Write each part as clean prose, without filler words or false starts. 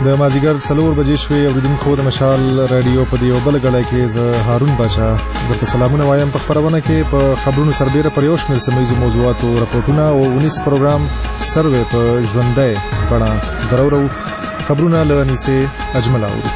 د مازیګر 4 بجې شوې. اوریدونکو د مشال رادیو په دې بل غړای کې زه هارون باشا درته سلامونه وایم. په خبرونه کې په خبرونو سربېره پر یو شمېر سیمه ییزو موضوعاتو راپورټونه او 19 پروګرام سروې په ژوندۍ بڼه درورو. خبرونه له انیسې اجمل اورو.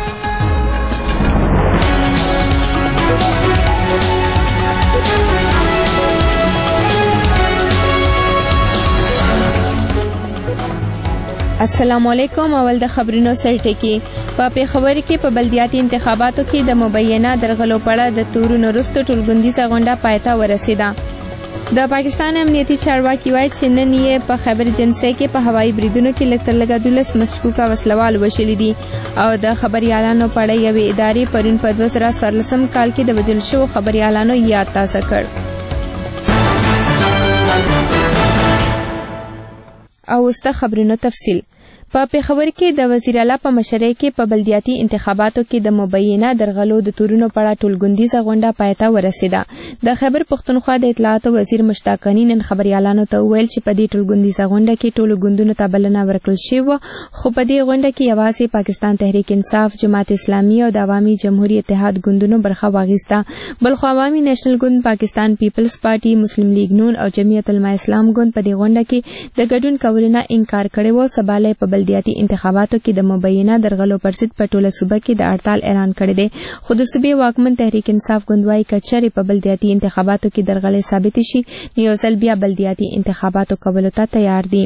السلام علیکم. اول د خبرونو سرټکی. په پیښور کې په بلدیاتي انتخاباتو کې د مبینه درغلو پړه د تورونو وروسته ټولګوندیزه غونډه پای ته ورسیده. د پاکستان امنیتي چارواکي وایي چې نن یې په خیبر جنسي کې په هوایي بریدونو کې لږ تر لږه 12 مشکوکه وسلوال وشلي دي او د خبريالانو پړه یوې ادارې پرون په 2014 کال کې د وژل شوو خبريالانو یاد تازه کړ. او وسته خبرونو تفصیل. په پیښور کې د وزیر اعلی په مشرۍ کې په بلدیاتي انتخاباتو کې د مبینه درغلو د تورونو پړه ټولګوندیزه غونډه پای ته ورسیده. د خیبر پښتونخوا د اطلاعات وزیر مشتاق غنی نن خبريالانو ته وویل چې په دې ټولګوندیزه غونډه کې ټولو ګوندونو ته بلنه ورکړل شوې، خو په دې غونډه کې یوازې پاکستان تحریک انصاف، جماعت اسلامي او د عوامي جمهوریت اتحاد ګوندونو برخه واخیسته. بلخو عوامي نېشنل ګوند، پاکستان پیپلز پارټي، مسلم لیگ نون او جمعیت علماء اسلام ګوند په دې غونډه کې د ګډون کولو نه انکار کړی و. سباله په بلدیاتي انتخاباتو کې د مبینه درغلو پر ضد په ټوله صوبه کې د هړتال اعلان کړی دی. خو د صوبې واکمن تحریک انصاف ګوند وايي که چېرې په بلدیاتي انتخاباتو کې درغلۍ ثابت شي نو یو ځل بیا بلدیاتي انتخاباتو کولو ته تیار دي.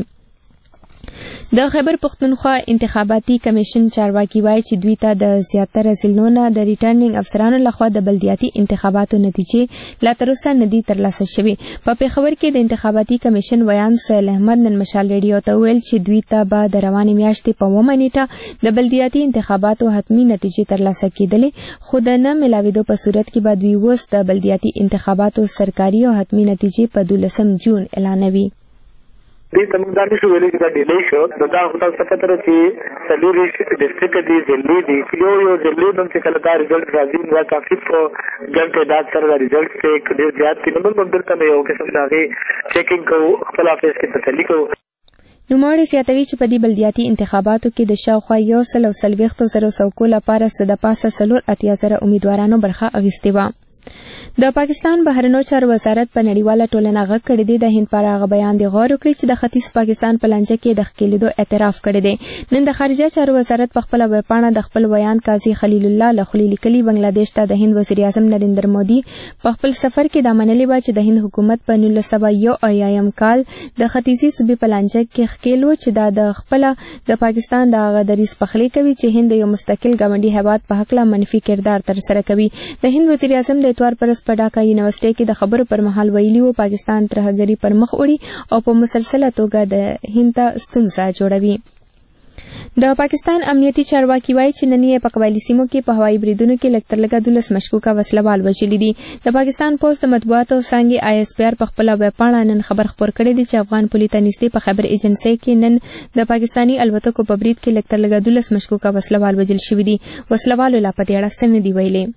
د خیبر پښتونخوا انتخاباتي کمیشن چارواکي وایي چې دوی ته د زیاتره ځلونو د ریټرنینګ افسرانو لخوا د بلدیاتي انتخاباتو نتیجې لا تر اوسه نه دي ترلاسه شوې. په پیښور کې د انتخاباتي کمیشن ویان سهیل احمد نن مشال ریډیو ته ویل چې دوی ته به د روانې میاشتې په 9 نیټه د بلدیاتي انتخاباتو حتمي نتیجې ترلاسه کېدلې، خو د نه ملاوېدو په صورت کې به دوی اوس د بلدیاتي انتخاباتو سرکاري او حتمي نتیجې په 12 جون اعلانوي. دې تمام دا نشو ویلې چې دا ډیلی شو. دا هوټل څخه تر چې سلوري ډیسټریکټ دی ضلعي دی یو ضلعي د چې کله دا رزلټ راځي نو کافي په ګڼ تعداد سره دا رزلټ څخه ډېر زیات کې نمبر بدلته نه یو قسم داغي چیکینګ کو خپل افیس کې تسلی کو. نوموړی زیاتوي چې په دې بلدیاتي انتخاباتو کې د شاوخوا 140,000 څوکو لپاره څه د پاسه 4,80,000 امیدوارانو برخه اخیستې وه. د پاکستان بهرنیو چارو وزارت په نړیواله ټولنه غږ کړی دی. د هند پر هغه بیان دی غور وکړي چې د ختیځ پاکستان په لانجه کې د ښکېلېدو اعتراف کړی دی. نن د خارجه چارو وزارت په خپله ویبپاڼه د خپل بیان قاضي خلیل الله لخولي لیکلي بنگلاديش ته د هند وزیر اعظم نریندر مودي په خپل سفر کې دا منلې وه چې د هند حکومت په 1901 کال د ختیځي صوبې په لانجه کې ښکېل و چې دا د خپله د پاکستان د هغه دریځ پخلی کوي چې هند یو مستقل ګاونډي هیواد په هکله منفي کردار ترسره کوي. د هند وزیر اعظم د اتوار پر په ډاکا یونیورسيټي کې د خبرو پر مهال ویلي وو پاکستان ترهګري پر مخ وړي او په مسلسله توګه د هند ته ستونزه جوړوي. د پاکستان امنیتي چارواکي وایي چې نن یې په قبایلي سیمو کې په هوایي بریدونو کې لږ تر لږه 12 مشکوکه وسلوال وژلي دي. د پاکستان پوسټ د مطبوعاتو څانګې ISPR په خپله ویبپاڼه نن خبر خپور کړی دی چې افغان پولي ته نږدې په خیبر ایجنسۍ کې نن د پاکستاني الوتکو په برید کې لږ تر لږه 12 مشکوکه وسلوال وژل شوي دي. وسلوالو لا په دې اړه څه نه دي ویلي.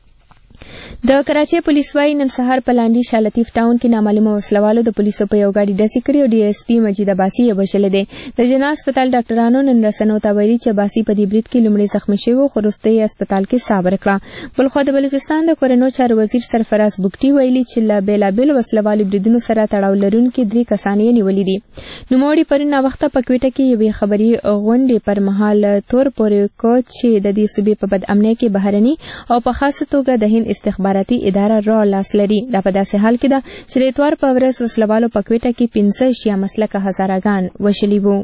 د کراچۍ پولیس وايي نن سهار په لاندې شالطیف ټاون کې نامعلومه وسلوالو د پولیسو په یو ګاډي ډزې کړې او DSP مجید عباسي یې وژلی دی. د جنا هسپتال ډاکټرانو نن رسنیو ته ویلي چې عباسي په دې برید کې لومړی زخمي شوی و خو وروسته یې هسپتال کې ساه ورکړه. بلخوا د بلوچستان د کورنیو چارو وزیر سرفراز بګټي ویلي چې له بېلابېلو وسلوالو بریدونو سره تړاو لرونکي 3 کسان یې نیولي دي. نوموړي پرون ناوخته په کویټه کې یوې خبري غونډې پر مهال تور پورې کو چې د دې صوبې په بد امنۍ کې بهرني او په خاصه توګه د هند استخباراتي اداره را لاس لري. دا په داسې حال کې ده چې د اتوار په ورځ وسلوالو په کویټه کې 15 شیعه مسلکه هزاراګان وژلي وو.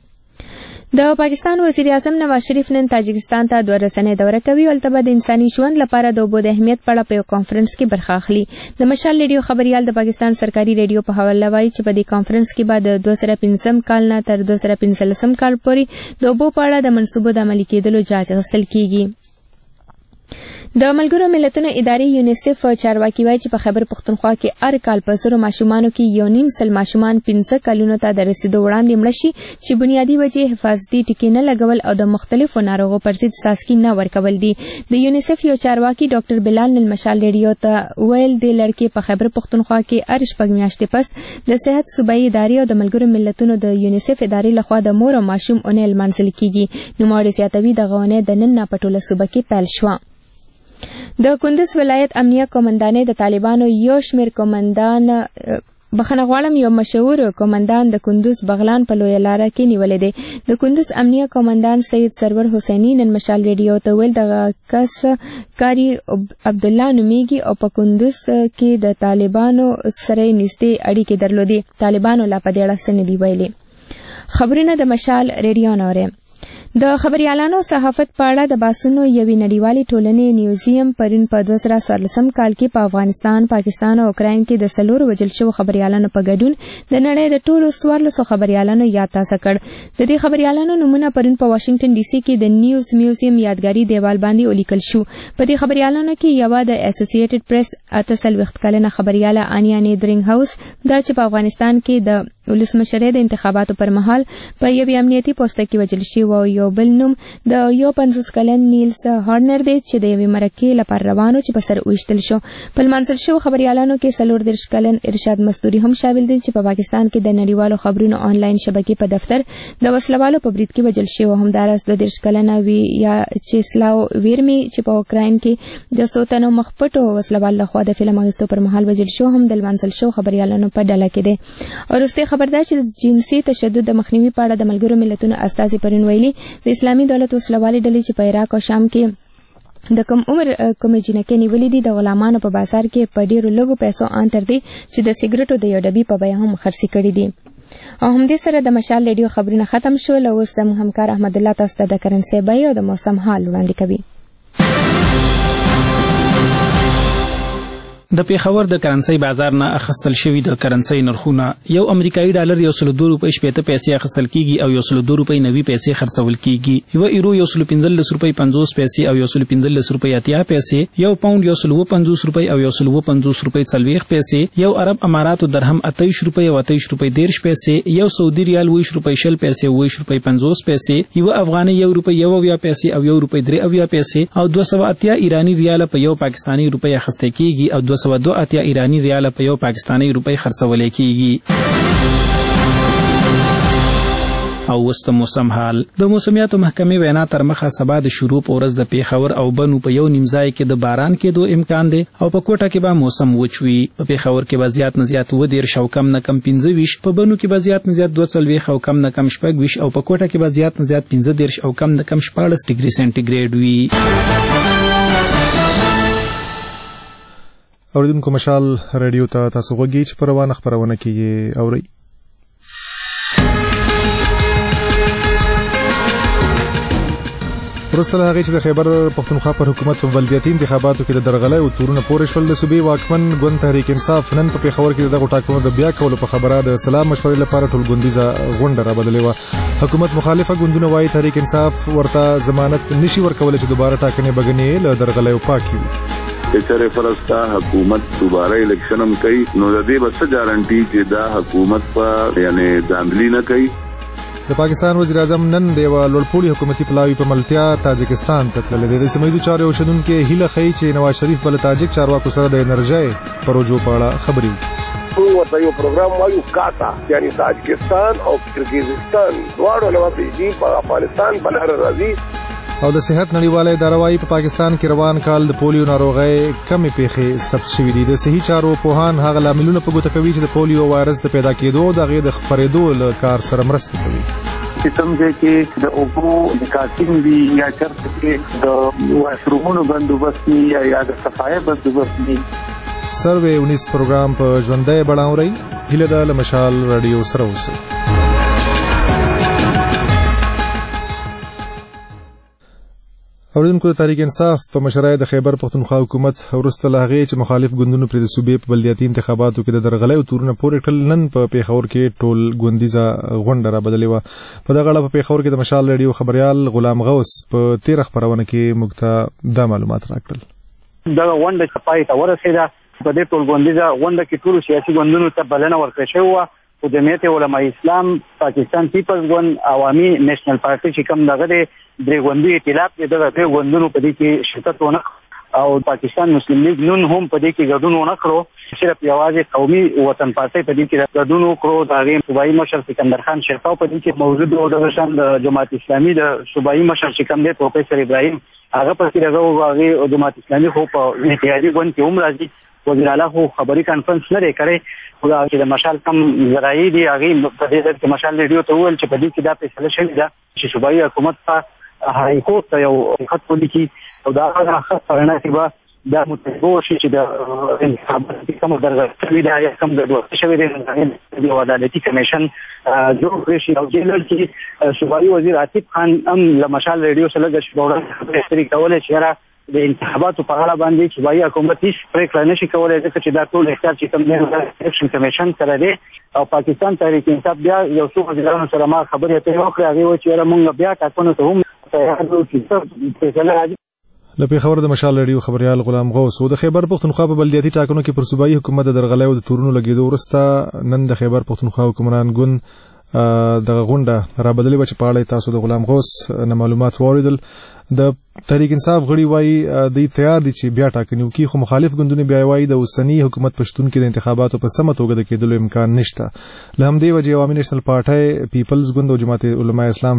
د پاکستان وزیر اعظم نواز شریف نن تاجکستان ته 2 ورځنۍ دوره کوي او هلته به د انساني ژوند لپاره د اوبو د اهمیت په اړه په یو کانفرنس کې برخه اخلي. د مشال ریډیو خبريال د پاکستان سرکاري ریډیو په حواله وایي چې په دې کانفرنس کې به د 2015 کال نه تر 2015 کال پورې د اوبو په اړه د منصوبو د عملي کېدلو جاج اخیستل کیږي. د ملګرو ملتونو ادارې یونیسف چارواکي وایي چې په خیبر پښتونخوا کې هر کال په زرو ماشومانو کې 1.5 ماشومان 15 کلونو ته د رسیدو وړاندې مړه شي چې بنیادی وجې حفاظتي ټکي نه لګول او د مختلفو ناروغو پر ضد څاڅکي نه ورکول دي. د یونیسف یو چارواکي ډاکټر بلال نلمشال ریډیو ته ویل د لړکې په خیبر پښتونخوا کې هر شپږ میاشتې پس د صحت صوبایي ادارې او د ملګرو ملتونو د یونیسف ادارې لخوا د مور او ماشوم اونۍ لمانځل کیږي. نوموړي زیاتوي دغه اونۍ د نن نه په ټوله صوبه کې پیل شوه. د کندز ولایت امنیه قومندانۍ د طالبانو یو شمېر قومندان بخښنه غواړم یو مشهور قومندان د کندز بغلان په لویه لاره کې نیولې دی. د کندز امنیه قومندان سید سرور حسینی نن مشال ریډیو ته ویل دغه کس کاری عبدالله نومیږي او په کندز کې د طالبانو سره نږدې اړیکې درلودې. طالبانو لا په دې اړه څه نه دي ویلي. خبرونه د مشال ریډیو نورې. د خبريالانو صحافت په اړه د باسونو یوې نړیوالې ټولنې میوزیم پرون په 2014 کال کې په افغانستان، پاکستان او اوکراین کې د 4 وژل شوو خبريالانو په ګډون د نړۍ د ټولو 1400 خبريالانو یاد تازه کړ. د دې خبريالانو نومونه پرون په واشنگټن ډي سي کې د نیوز میوزیم یادګاري دیوال باندې ولیکل شو. په دې خبريالانو کې یو د اسوسییټډ پریس 48 کلنه خبرياله انیا نیدرینګ هاوس دا چې په افغانستان کې د ولسمشرۍ د انتخاباتو پر مهال په یوې امنیتي پوسټ کې وژل شوی او یو بل نوم د 50 کلن نیلز هارنر دی چې د یوې مرکې لپاره روانو چې په سر وشتل شو. په لمانځل شوو خبريالانو کې 34 کلن ارشاد مستوري هم شامل دي چې په پاکستان کې د نړیوالو خبرونو آنلاین شبکې په دفتر د وسلوالو په برید کې وژل شوی. همدارس د 30 کلنه ویاچسلاو ویرمي چې په اوکراین کې د سوتنو مخپټو وسلوال لخوا د فلم اغستو پر مهال وژل شو هم د لمانځل شوو خبريالانو په ډله کې دی. ورسته خبردار چې د جنسي تشدد د مخنیوي په اړه د ملګرو ملتونو استازي پرون ویلي د اسلامي دولت وسلوالې ډلې چې په عراق او شام کې د کم عمر کومې جنکې نیولې دي د غلامانو په بازار کې په ډیرو لږو پیسو ان تر دي چې د سیګریټو د یو ډبي په بیه هم خرڅي کړي دي. او همدې سره د مشال ریډیو خبرونه ختم شو. له اوس زموږ همکار احمد الله تاسو ته د کرنسي بیه او د موسم حال وړاندې کوي. د پیښور د کرنسي بازار نه اخیستل شوی د کرنسي نرخونه یو امریکایي ډالر 102 روپۍ 80 پیسې اخیستل کیږي او 102 روپۍ 90 پیسې خرڅول کیږي. یو ایرو 115 روپۍ 50 پیسې او 115 روپۍ 80 پیسې، یو پاوند 150 روپۍ او 150 روپۍ 40 پیسې، یو عرب اماراتو درهم 28 روپۍ او 28 روپۍ 10 پیسې، یو سعودي ریال 20 روپۍ 20 پیسې او 20 روپۍ 50 پیسې، یو افغاني 1 روپۍ 1 پیسې او 1 روپۍ 3 پیسې او 280 ایرانی ریال په یو پاکستانی روپۍ اخیستل کیږي او 282 ایرانی ریال په یو پاکستانی روپۍ خرڅول کیږي. او وسط موسم حال. د موسمیاتو محکمې وینا تر مخه سبا د شروع پورز د پیښور او بنو په یو نیمځای کې د باران کېدو امکان دی او په کوټه کې به موسم وچوي. په پیښور کې به زیات نه زیات 10 او کم نه کم 15، په بنو کې به زیات نه زیات 22 او کم نه کم 26 او په کوټه کې به زیات نه زیات 15 او کم نه کم 14 ډیګري سنټیګریډ وي. اوریدونکو مشال ریډیو ته تاسو غوږی چې په روانه خبرونه کې اورئ. وروسته له هغې چې د خیبر پښتونخوا پر حکومت په بلدیاتي انتخاباتو کې د درغلۍ او تورونه پورې شول، د صوبې واکمن ګوند تحریک انصاف نن په پیښور کې دغه ټاکنو د بیا کولو په خبره د سلام مشورې لپاره ټولګوندیزه غونډه رابللې وه. حکومت مخالفه ګوندونه وایي تحریک انصاف ورته ضمانت نشي ورکولی چې دوباره ټاکنې بګنې له درغلیو پاکې وي. چېرې فرض حکومت دوباره الیکشن هم کوي نو د دې به څه ګارانټي چې دا حکومت په یعنی داندلی نه کوي. د پاکستان وزیر اعظم نن د یوه لوړپوړي حکومتي پلاوي په ملتیا تاجکستان ته تللی دی. د سیمه ییزو چارو اوسېدونکي هیله ښیي چې نواز شریف به له تاجک چارواکو سره د انرژۍ پروژو په اړه خبرې وکړي. ورته یو پروګرام وایو کاتا یعنی تاجکستان او کرغیزستان دواړو نوابیجي په افغانستان په لاره راځي. او د صحت نړیواله اداره وايي په پاکستان کې روان کال د پولیو ناروغۍ کمې پیښې ثبت شوې دي. د صحي چارو پوهان هغه لاملونه په ګوته کوي چې د پولیو وایرس د پیدا کېدو او د هغې د خپرېدو له کار سره مرسته کوي. څنګه چې د اوبو د کاتین وی یا چرته کې د واشرومونو بندوبست یا د صفایي بندوبست وي. سروې 19 پروګرام په ژوندۍ بڼه اورئ. هیله ده له مشال رادیو سره اوسئ. اوریدونکو د تحریک انصاف په مشرۍ د خیبر پښتونخوا حکومت وروسته له هغې چې مخالف ګوندونو پرې د صوبې په بلدیاتي انتخاباتو کې د درغلۍ او تورونه پورې کړل، نن په پیښور کې ټول ګوندیزه غونډه رابللې وه. په دغه اړه په پیښور کې د مشال ریډیو خبریال غلام غوث په تېره خپرونه کې موږ ته دا معلومات راکړل. دا غونډه پای ته ورسېده. په دې ټولګوندیزه غونډه کې ټولو سیاسي ګوندونو ته بلنه ورکړل شوې وه، خو جمعیت علماء اسلام، پاکستان پیپلز ګوند، عوامي نیشنل پارټي چې کوم دغه دی درې ګوندي ائتلاف دی، دغه درې ګوندونو په دې کې شرکت ونه او پاکستان مسلم لیگ نون هم په دې کې ګډون ونه کړو. صرف یوازې قومي وطن پارټي په دې کې ګډون وکړو. د هغې صوبایي مشر سکندر خان شرقاو په دې کې موجود و. دغه شان د جماعت اسلامي د صوبایي مشر چې کوم دی پروفیسر ابراهیم هغه پکې دغه هغې جماعت اسلامي خو په اتحادي ګوند کې هم راځي. وزیر اعلی خو خبري کانفرنس نه دی کړی، خو چې د مشال کم ذرایع دي هغې په دې ځای کې مشال ریډیو ته وویل چې په دې کې دا فیصله شوې ده چې صوبایي حکومت ته های کورټ ته یو خط ولیکي او دا هغه خط په رڼا کې به دا متوجه شي چې د انتخاباتو کومه درجه شوې ده یا کوم ګډوډي شوې ده. یو عدالتي کمیشن جوړ کړی شي او جنرال کې صوبایي وزیر عاطف خان هم له مشال ریډیو سره لږ شپه خبرې کولې چې د انتخاباتو په اړه باندې صوبایي حکومت هیڅ پرېکړه نشي کولی ځکه چې دا ټول اختیار چې کوم دی الیکشن کمیشن سره دی. او پاکستان تحریک انصاف بیا یو څو وزیرانو سره ما خبرې اترې وکړې، هغې وایي چې یاره موږ بیا ټاکنو ته هم تیار یو چې فیصله راځي. له پیښور د مشال ریډیو خبريال غلام غوث. د خیبر پختونخوا په بلدیاتي ټاکنو کې پر صوبایي حکومت د درغلۍ او د تورونو لګېدو وروسته نن د خیبر پختونخوا حکمران ګوند د غونډه را بدلې و چې په اړه تاسو د غلام غوث نه معلومات واوریدل. د تحریک انصاف غړي وایي د تیار دي چې بیا ټاکنې وکړي، خو مخالف ګوندونه بیا وایي د اوسنی حکومت په شتون کې د انتخاباتو په سمه توګه د کېدلو امکان نشته. له همدې وجې عوامي نیشنل پارټي، پیپلز ګوند او جماعت علماء اسلام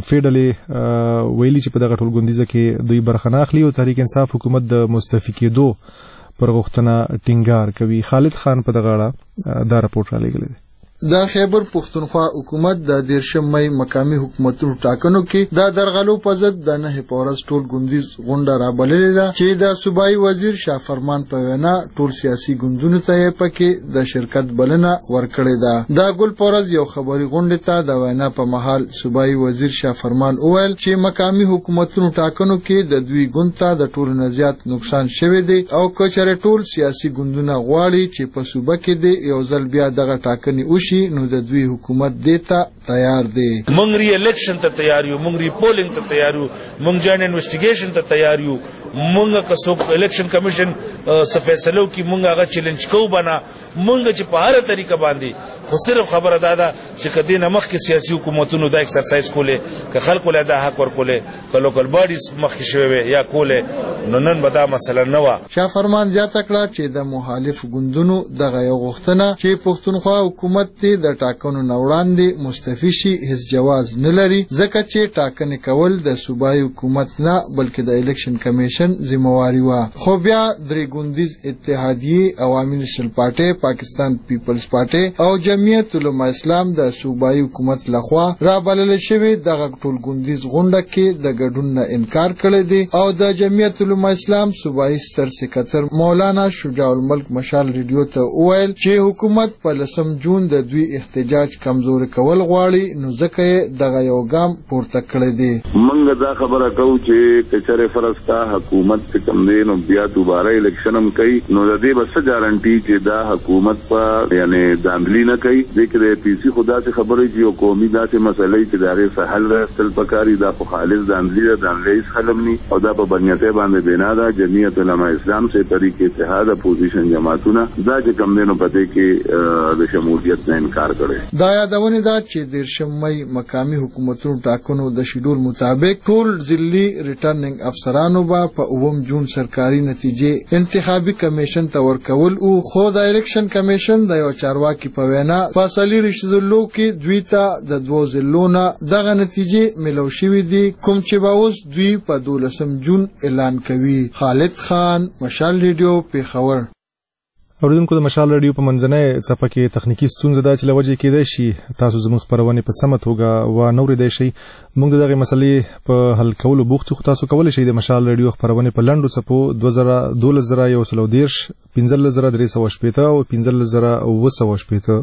فیډلې ویلي چې په دغه ټولګوندیزه کې دوی برخه نه اخلي او تحریک انصاف حکومت د مستعفي کېدو پر غوښتنه ټینګار کوي. خالد خان په دغه اړه دا راپورټ را لېږلی دی. د خیبر پختونخوا حکومت د 13 مئی مقامی حکومتونو ټاکنو کې د درغلو په ضد د 9 پورز ټول ګوندیز غونډه رابللې ده چې د صوبایي وزیر شاه فرمان په وینا ټول سیاسي ګوندونو ته پکې د شرکت بلنه ورکړې ده. د ګل پورز یو خبري غونډه ته د وینا په محل صوبایي وزیر شاه فرمان وویل چې مقامی حکومتونو ټاکنو کې د دوی ګوند ته د ټولو نه زیات نقصان شوی دی او کچره ټول سیاسي ګوندونه غواړي چې په صوبه کې د یو ځل بیا دغه ټاکنې نو د دوی حکومت دیتا تیار دی. مونږ ری الیکشن ته تیار یو، مونږ ری پولینګ ته تیار یو، مونږ جاین انویسټیګیشن ته تیار یو، مونږ که څوک الیکشن کمیشن څه فیصلو کې مونږ هغه چیلنج کوو بنا مونږ چې په هر طریقه باندې. خو صرف خبره ده چې کدی نه مخکې سیاسي حکومتونو دا ایکسرسایز کولې که خلکو له دا حق ورکولې که لوکل باډیز مخکې شوی یا کولې نو نن به دا مسله نه وه. شاه فرمان زیاته کړه چې د مخالف ګوندونو دغه یو غوښتنه چې پښتونخوا حکومت د ټاکنو نه وړاندې مستعفي شي هیڅ جواز نه لري ځکه چې ټاکنې کول د صوبایي حکومت نه بلکې د الیکشن کمیشن ذمہواری وه. خو بیا درې ګوندیز اتحادیې، عوامي نیشنل پارټي، پاکستان پیپلز پارټي او جمعیت علماء اسلام د صوبایي حکومت لخوا را بلل شوی دغه ټول ګوندیز غونډه کې د ګډون نه انکار کړی دی او د جمعیت علماء اسلام صوبایي ستر سکرټر مولانا شجاع الملک مشال ریډیو ته وویل چې حکومت په 10 جون د دوی احتجاج کمزور کول غواړي نو ځکه دغه یو ګام پورته کړی دی. موږ دا خبره کوو چې کچره فرض کا حکومت کم دی نو بیا دوباره الیکشن هم کوي نو د دې بس ګارانټي چې دا حکومت په یعنی داندلی نه کوي ذکر پی سی خدا سے خبرې چې یو قومي داسې مسلې چې دغه سهل راستل پکاري دا په خالص داندلی خلمني او دا په بنیته باندې بنا دا جمعیت علماء اسلام سے طریق اتحاد اپوزیشن جماعتونه دا چې کم دی نو پته کې د شمولیت نه انکار کړي. دا یادونه ده چې 13 مئی مقامی حکومتونو ټاکنو د شیډول مطابق ټول ضلعي ریټرننګ افسرانو به په 9 جون سرکاري نتیجې انتخابي کمیشن ته ورکول او خو د الیکشن کمیشن د یو چارواکي په وینا فاصلي رشدلو کې دوی ته د 2 ضلعونو دغه نتیجې ملو شوې دي کوم چې به اوس دوی په 12 جون اعلان کوي. خالد خان، مشال ریډیو، پیښور. اوریدونکو د مشال ریډیو په منځنۍ څپه کې تخنیکی ستونزه ده چې لوجه کېدای شي تاسو زموږ خبرونه په سمه توګه و نو ریدای شي. موږ دغه مسلې په حل کولو بوخت خو تاسو کولای شئ د مشال ریډیو خبرونه په لندو څپو 2012 113 15318 او 15318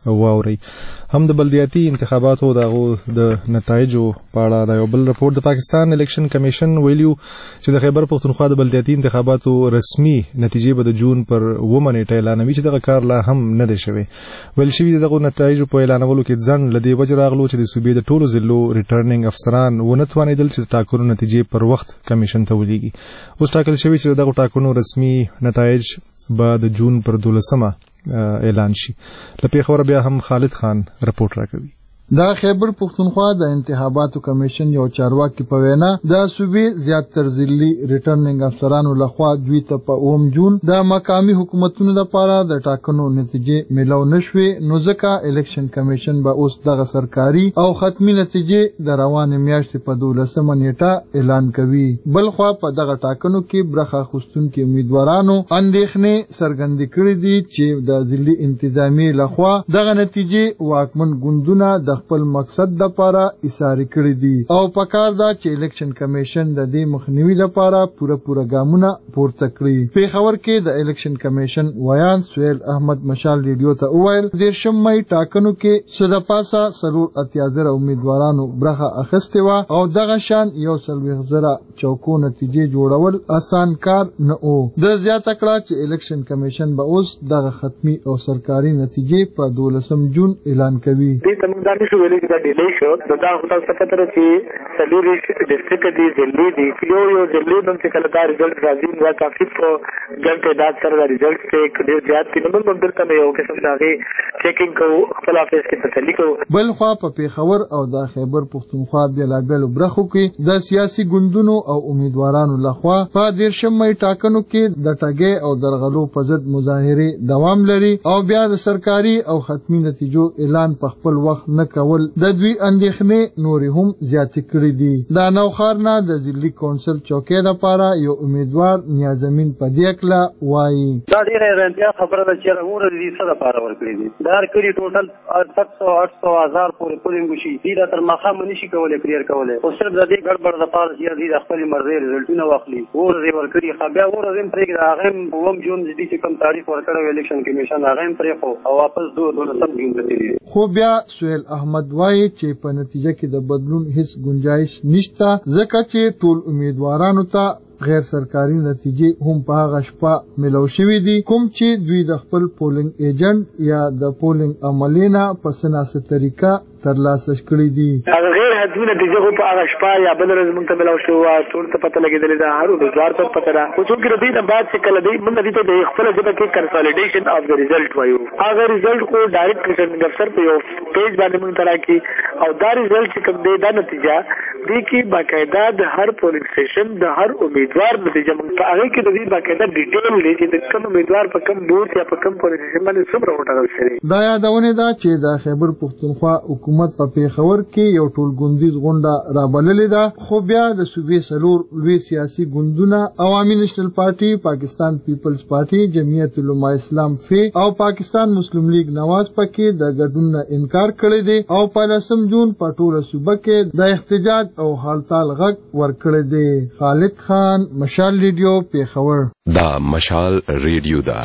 واوري. هم د بلدیاتي انتخاباتو د نتایجو په اړه د یو بل رپورت د پاکستان الیکشن کمیشن ویلیو چې د خیبر پختونخوا د بلدیاتي انتخاباتو رسمي نتیجې به د جون پر 9 نیټه اعلانوي چې دغه کار لا هم نه دی شوی. ویل شوي دغه نتایجو په اعلانولو کې ځن لدی وجه راغلو چې د صوبې د ټولو ضلعو ریټرنینګ افسران ونه توانېدل چې د ټاکنو نتیجې پر وخت کمیشن ته ولېږي. اوس ټاکل شوی چې دغه ټاکنو رسمي نتایج به د جون پر 12 اعلان شي. له پیښور بیا هم خالد خان رپورټ راکوي. دا خیبر پختونخوا د انتخاباتو کمیشن یو چارواکي په وینا د صوبې زیاتره ضلعي ریټرنینګ افسرانو لخوا دوی ته په 9 جون د مقامي حکومتونو لپاره د ټاکنو نتیجې ملو نشوي، نو ځکه الیکشن کمیشن به اوس دغه سرکاري او ختمي نتیجې د روانې میاشتې په 12 نیټه اعلان کوي. بل خوا په دغه ټاکنو کې برخه اخیستونکي امیدوارانو اندېښنې څرګندې کړې دي چې د ضلعي انتظامیې لخوا دغه نتیجې واکمن ګوندونه د خپل مقصد لپاره ایثار کړی دي او پکار دا چې الیکشن کمیشن د دې مخنیوي لپاره پوره ګامونه پورته کړي. پیښور کې د الیکشن کمیشن ویان سهیل احمد مشال ریډیو ته وویل 13 مې ټاکنو کې سده پاسه 480,000 امیدوارانو برخه اخیستې وه او دغه شان 140,000 چوکو نتیجې جوړول آسان کار نه و. د زیاته کړه چې الیکشن کمیشن به اوس دغه ختمي او سرکاري نتیجې په 12 جون اعلان کوي. شو ویلي چې دا ډیلی شو دا خو تاسو ته پته ده چې سلوریش ډسټرکټ دی ضلعي دی یو ضلعي هم چې کله دا رزلټ راځي نو کافي په ګڼ تعداد سره دا رزلټ کې ډېر زیات دي. نو موږ دلته یو قسم د هغې چیکینګ کوو، خپل آفیس کې تسلي کوو. بل خوا په پیښور او د خیبر پختونخوا بېلابېلو برخو کې د سیاسي ګوندونو او امیدوارانو لخوا په 13 مې ټاکنو کې د ټګۍ او درغلو په ضد مظاهرې دوام لري او بیا د سرکاري او ختمي نتیجو اعلان په خپل وخت نه کول د دوی اندېښنې نورې هم زیاتې کړې دي. دا نوښار نه د ضلعي کونسل چوکۍ لپاره یو امیدوار نیازمین پدیکله وایي دا ډېره حیرانتیا خبره ده چې عمر دې څه لپاره ورکړي دي. دا هر کلي ټوټل 700-800,000 پورې پولینګ وشي دي دا تر ماښامه نشي کولی کلیر کولی خو صرف د دې ګډبډ دپاره چې دوی د خپلې مرضۍ رزلټونه واخلي. ورځې ورکړي ښه بیا ورځې هم پرېږدي هغه هم 9 جون چې کوم تاریخ ورکړی الیکشن کمیشن هغه هم پرېښو او واپس 12 جون ته تللي. خو بیا سهیل احمد وایي چې په نتیجه کې د بدلون هیڅ گنجائش نشته ځکه چې ټول امیدوارانو ته غیر سرکاري نتیجې هم په هغه شپه ملو شوي دي کوم چې دوی د خپل پولینګ ایجنټ یا د پولینګ عملینا په سناسه طریقه ترلاسه کړي دي. هغه غیر حتمي نتیجه خو په هغه شپه یا بل ورځ موږ ته ملو شوه، ټول ته پته لګېدلې ده، هر امیدوار ته پته ده. خو څوک د دې نه بعد چې کله دوی موږ دې ته د خپله ژبه کې کنسالیډیشن اف د ریزلټ وایو هغه ریزلټ خو ډایرکټ ریټرنینګ افسر په یو پیج باندې موږ ته راکړي او دا ریزلټ چې کوم دی دا نتیجه دې کې باقاعده د هر پولینګ سټیشن د هر امیدوار نتیجه موږ په هغې کې د دې باقاعده ډیټیل دی چې د کوم امیدوار په کوم بوث یا په کوم پولینګ سټیشن باندې څومره وټاکل شوی. دا یادونه ده چې د خیبر پختونخوا حکومت په پیښور کې یو ټولګوندیز غونډه رابللې ده خو بیا د صوبې څلور لوی سیاسي ګوندونه عوامي نیشنل پارټي، پاکستان پیپلز پارټي، جمعیت علماء اسلام فی او پاکستان مسلم لیگ نواز پکې د ګډون نه انکار کړی دی او په 9 جون په ټوله صوبه کې د احتجاج او هړتال غږ ورکړی دی. خالد خان، مشال ریډیو، پیښور. دا مشال ریډیو دا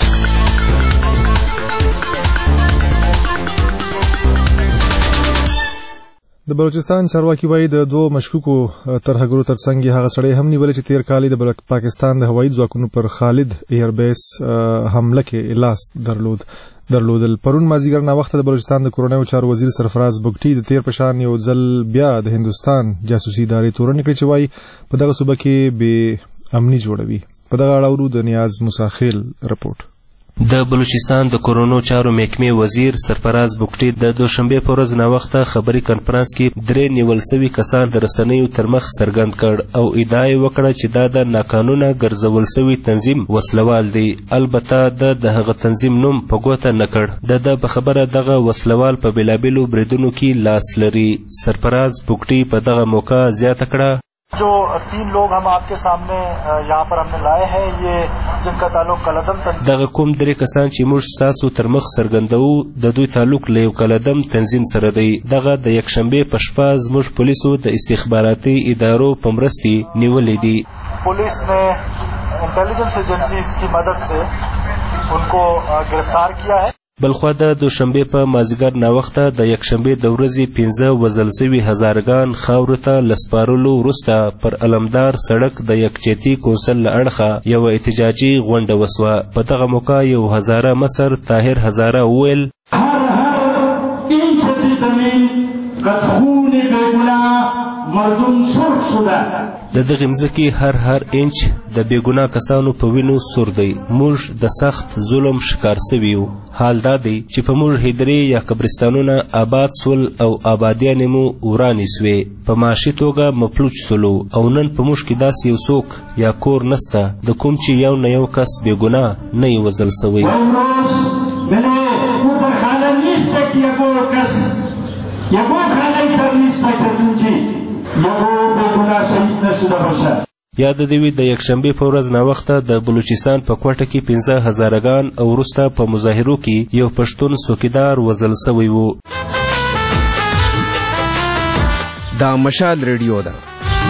د بلوچستان چارواکي وایي د دوه مشکوکو ترهګرو ترڅنګ هغه سړی هم نیول چې تیر کال د پاکستان د هوایي ځواکونو پر خالد ایربیس حمله کې لاس درلودل. پرون مازیګر ناوخته د بلوچستان د کورنیو چارو وزیر سرفراز بګټي د تیر پشان یو ځل بیا د هندستان جاسوسي ادارې تورن کړی چې وایي په دغه صوبه کې بې امني جوړوي. په دغه اړه ورو د نیاز مساخیل رپورټ. د بلوچستان د کورونو چارو محکمې وزیر سرفراز بګټي د دوشنبه په ورځ ناوخته خبري کانفرنس کې 3 نیول شوي کسان د رسنیو تر مخ څرګند کړ او ادعا یې وکړه چې دا د ناقانونه ګرځول شوي تنظیم وسلوال دی. البته د هغه تنظیم نوم په ګوته نه کړ. د په خبره دغه وسلوال په بېلابېلو بریدونو کې لاس لري. سرفراز بګټي په دغه موقع زیاته کړه जो 3 लोग हम आपके सामने यहाँ पर हमने लाए हैं ये जिनका ताल्लुक कलदम तंजीम دغه کوم 3 کسان چې موږ تاسو تر مخ څرګندوو د دوی تعلق له یو کلدم تنظیم سره دی. دغه د یکشنبه په شپه زموږ پولیسو د استخباراتي ادارو په مرستې نیولې دي. पुलिस ने इंटेलिजेंस एजेंसीज की मदद से उनको गिरफ्तार किया है. بلخوا د دوشنبه په مازیګر ناوخته د یکشنبه د ورځې 15 وژل شوي هزارګان خاورو ته لسپارلو وروسته پر علمدار سړک د یکچیتي کونسل له اړخه یوه احتجاجي غونډه وسوه. په دغه موقع یو هزاره مصر طاهر هزاره وویل د دغې مځکې هر انچ د بېګناه کسانو په وینو سور دی. موږ د سخت ظلم شکار سوي یو. حال دا دی چې په موږ هدرې یا قبرستانونه آباد سول او آبادیانې مو ورانې سوې، په معاشي توګه مفلوج سولو او نن په موږ کې داسې یو څوک یا کور نسته د کوم چې یو نه یو کس بېګناه نه یې وژل سوی. یاد دی وی د یکشنبه په ورځ ناوخته د بلوچستان په کوټه کې 15 هزارګان او وروسته په مظاهرو کې یو پښتون څوکیدار وژل شوی وو. دا مشال ریډیو ده.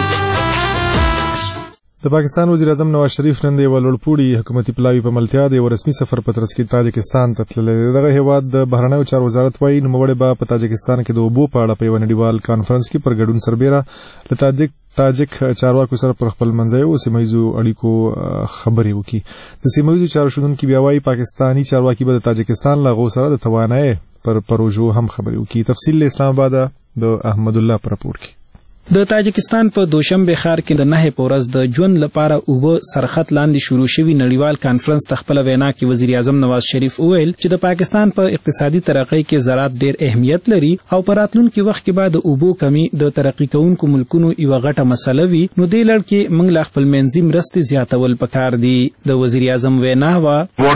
د پاکستان وزیر اعظم نواز شریف نن د یو لوړپوړي حکومتي پلاوي په ملتیا د یو رسمي سفر په ترڅ کې تاجکستان ته تللی. دغه هیواد د بهرنیو چارو وزارت وایي نوموړی به په تاجکستان کې د اوبو په اړه په یوه نړیوال کانفرنس کې پر ګډون سربیره له تاجک چارواکو سره پر خپل منځي او سیمایزو اړیکو خبرې وکړي. د سیمایزو چارو شنونکي بیا وایي پاکستانی چارواکي به د تاجکستان له غو سره د توانایي پر پروژو هم خبرې وکړي. تفصیل اسلام آباد د احمد الله پر راپور کې. د تاجکستان په دوشنبه ښار کې د 9 په ورځ د ژوند لپاره اوبه سرخط لاندې شروع شوی نړیوال کانفرنس ته خپل وینا کې وزیر اعظم نواز شریف وویل چې د پاکستان په اقتصادي ترقۍ کې زراعت ډېر اهمیت لري او په راتلونکي وخت کې به د اوبو کمی د ترقی کوونکو ملکونو یوه غټه مسله وي، نو دې لړ کې موږ لا خپل منځي مرستې زیاتول پکار دي. د وزیر اعظم وینا وه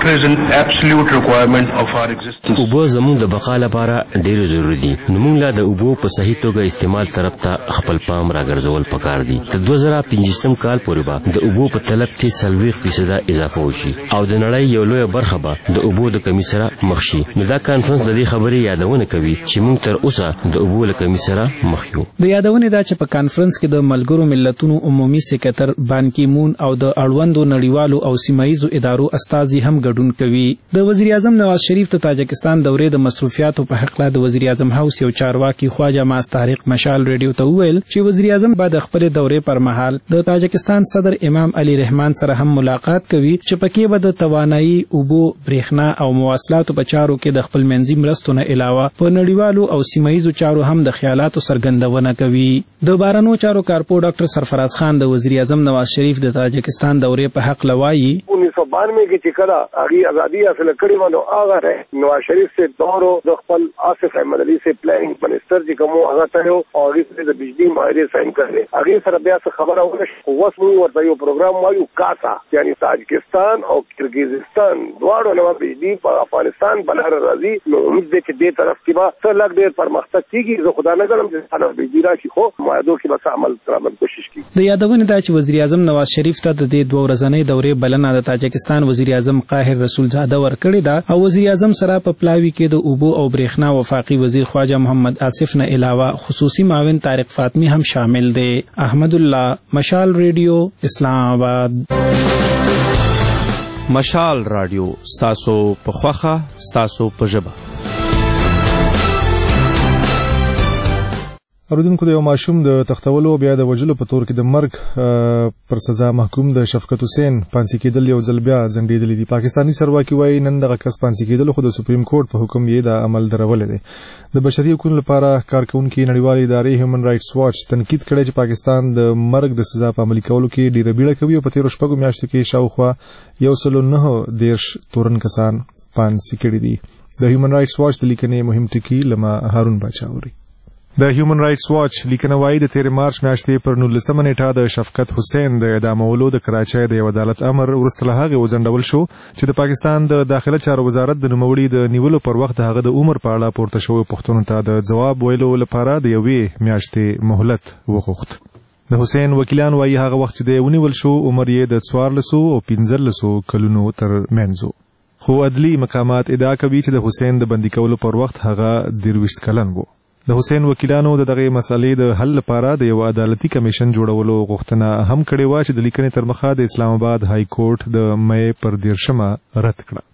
اوبه زموږ د بقا لپاره ډېر ضروري دي، نو موږ لا د اوبو په صحیح توګه استعمال طرف ته خپل پام راګرځول پکار دي. د 2015 کال پورې به د اوبو په طلب کې 40% اضافه وشي او د نړۍ یو لویه برخه به د اوبو د کمی سره مخ شي. نو دا کانفرنس د دې خبرې یادونه کوي چې موږ تر اوسه د اوبو له کمی سره مخ یو. د یادونې دا چې په کانفرنس کې د ملګرو ملتونو عمومي سکرټر بان کی مون او د اړوندو نړیوالو او سیمایزو ادارو استازي هم ګډون کوي. د وزیر اعظم نواز شریف ته تاجکستان دورې د مصروفیاتو په حق له د وزیر اعظم هاوس یو چارواکي خواجه ماس طارق مشال ریډیو ته وویل چې وزیر اعظم بعد خپل دورې پر مهال د تاجکستان صدر امام علي رحمان سره هم ملاقات کوي چې پکې به د توانایي اوبو برېښنا او مواصلاتو په چارو کې د خپل منځي مرستو نه علاوه په نړیوالو او سیمایزو چارو هم د خیالاتو څرګندونه کوي. د بهرنیو چارو کارپو ډاکټر سرفراز خان د وزیر اعظم نواز شریف د تاجکستان دورې په حق لوایي 1992 کې چې کله هغه ازادي حاصل کړې و نو هغه نواز شریف سے دورو د خپل آصف احمد علي سے پلانینګ منسٹر چې کوم هغه ته او هغه د بجلی معاهده ساين کړل. هغه سره بیا څه خبره ونه اوس موږ ورته یو پروګرام وایو کاسا، یعنی تاجکستان او کرغیزستان دواړو نو بجلی په افغانستان بلاره راځي. نو موږ دې چې دې طرف کې به څه لګ ډېر پرمختګ کیږي. زه خدای نه غواړم چې حالا بجلی راشي، خو معاهدو کې به عمل ترامن کوشش کوي. د یادونې دا چې وزیر اعظم نواز شریف ته د دې 2 ورځنۍ دورې بلنه د تاجکستان وزیر اعظم قاهر رسول زاده ورکړې ده او وزیر اعظم سره په پلاوي کې د اوبو او برېښنا وفاقي وزیر خواجه محمد آصف نه علاوه خصوصي معاون طارق فاطمی هم شامل دی. احمد الله، مشال ریډیو، اسلام آباد. مشال رادیو ستاسو په خوخه ستاسو په ژبه. اوریدونکو د یو ماشوم د تختولو بیا د وجلو په تور کې د مرګ پر سزا محکوم د شفقت حسین پانسي کېدل یو ځل بیا ځنډېدلی دي. پاکستاني چارواکي وایي نن دغه کس پانسي کېدل خو د سپریم کورټ په حکم یې د عمل درولی دی. د بشري حقوقو لپاره کارکوونکي نړیوالې ادارې هیومن رایټس واچ تنقید کړی چې پاکستان د مرګ د سزا په عملي کولو کې ډیره بیړه کوي او په تیرو شپږو میاشتو کې شاوخوا 109 تورن کسان پانسي کړي دي. د هیومن رایټس واچ د لیکنې مهم ټکي لما هارون باچا اوري. د هیومن رایټس واچ لیکنه وايي د 13 مارچ میاشتې پر 19 نیټه د شفقت حسین د اعدامولو د کراچۍ د یو عدالت امر وروسته له هغې وځنډول شو چې د پاکستان د داخله چارو وزارت د نوموړي د نیولو پر وخت هغه د عمر په اړه پورته شویو پوښتنو ته د ځواب ویلو لپاره د یوې میاشتې مهلت وغوښت. د حسین وکیلان وايي هغه وخت چې د ونیول شو عمر یې د 14 او 15 کلونو تر منځ، خو عدلي مقامات ادعا کوي چې د حسین د بندي کولو پر وخت هغه 23 کلن و. د حسین وکیلانو د دغه مسالې د حل لپاره د یو عدالتي کمیشن جوړولو غوښتنه هم کړې وه چې د لیکنې تر مخه د اسلام آباد های کورټ د مې پر 13 رد کړه.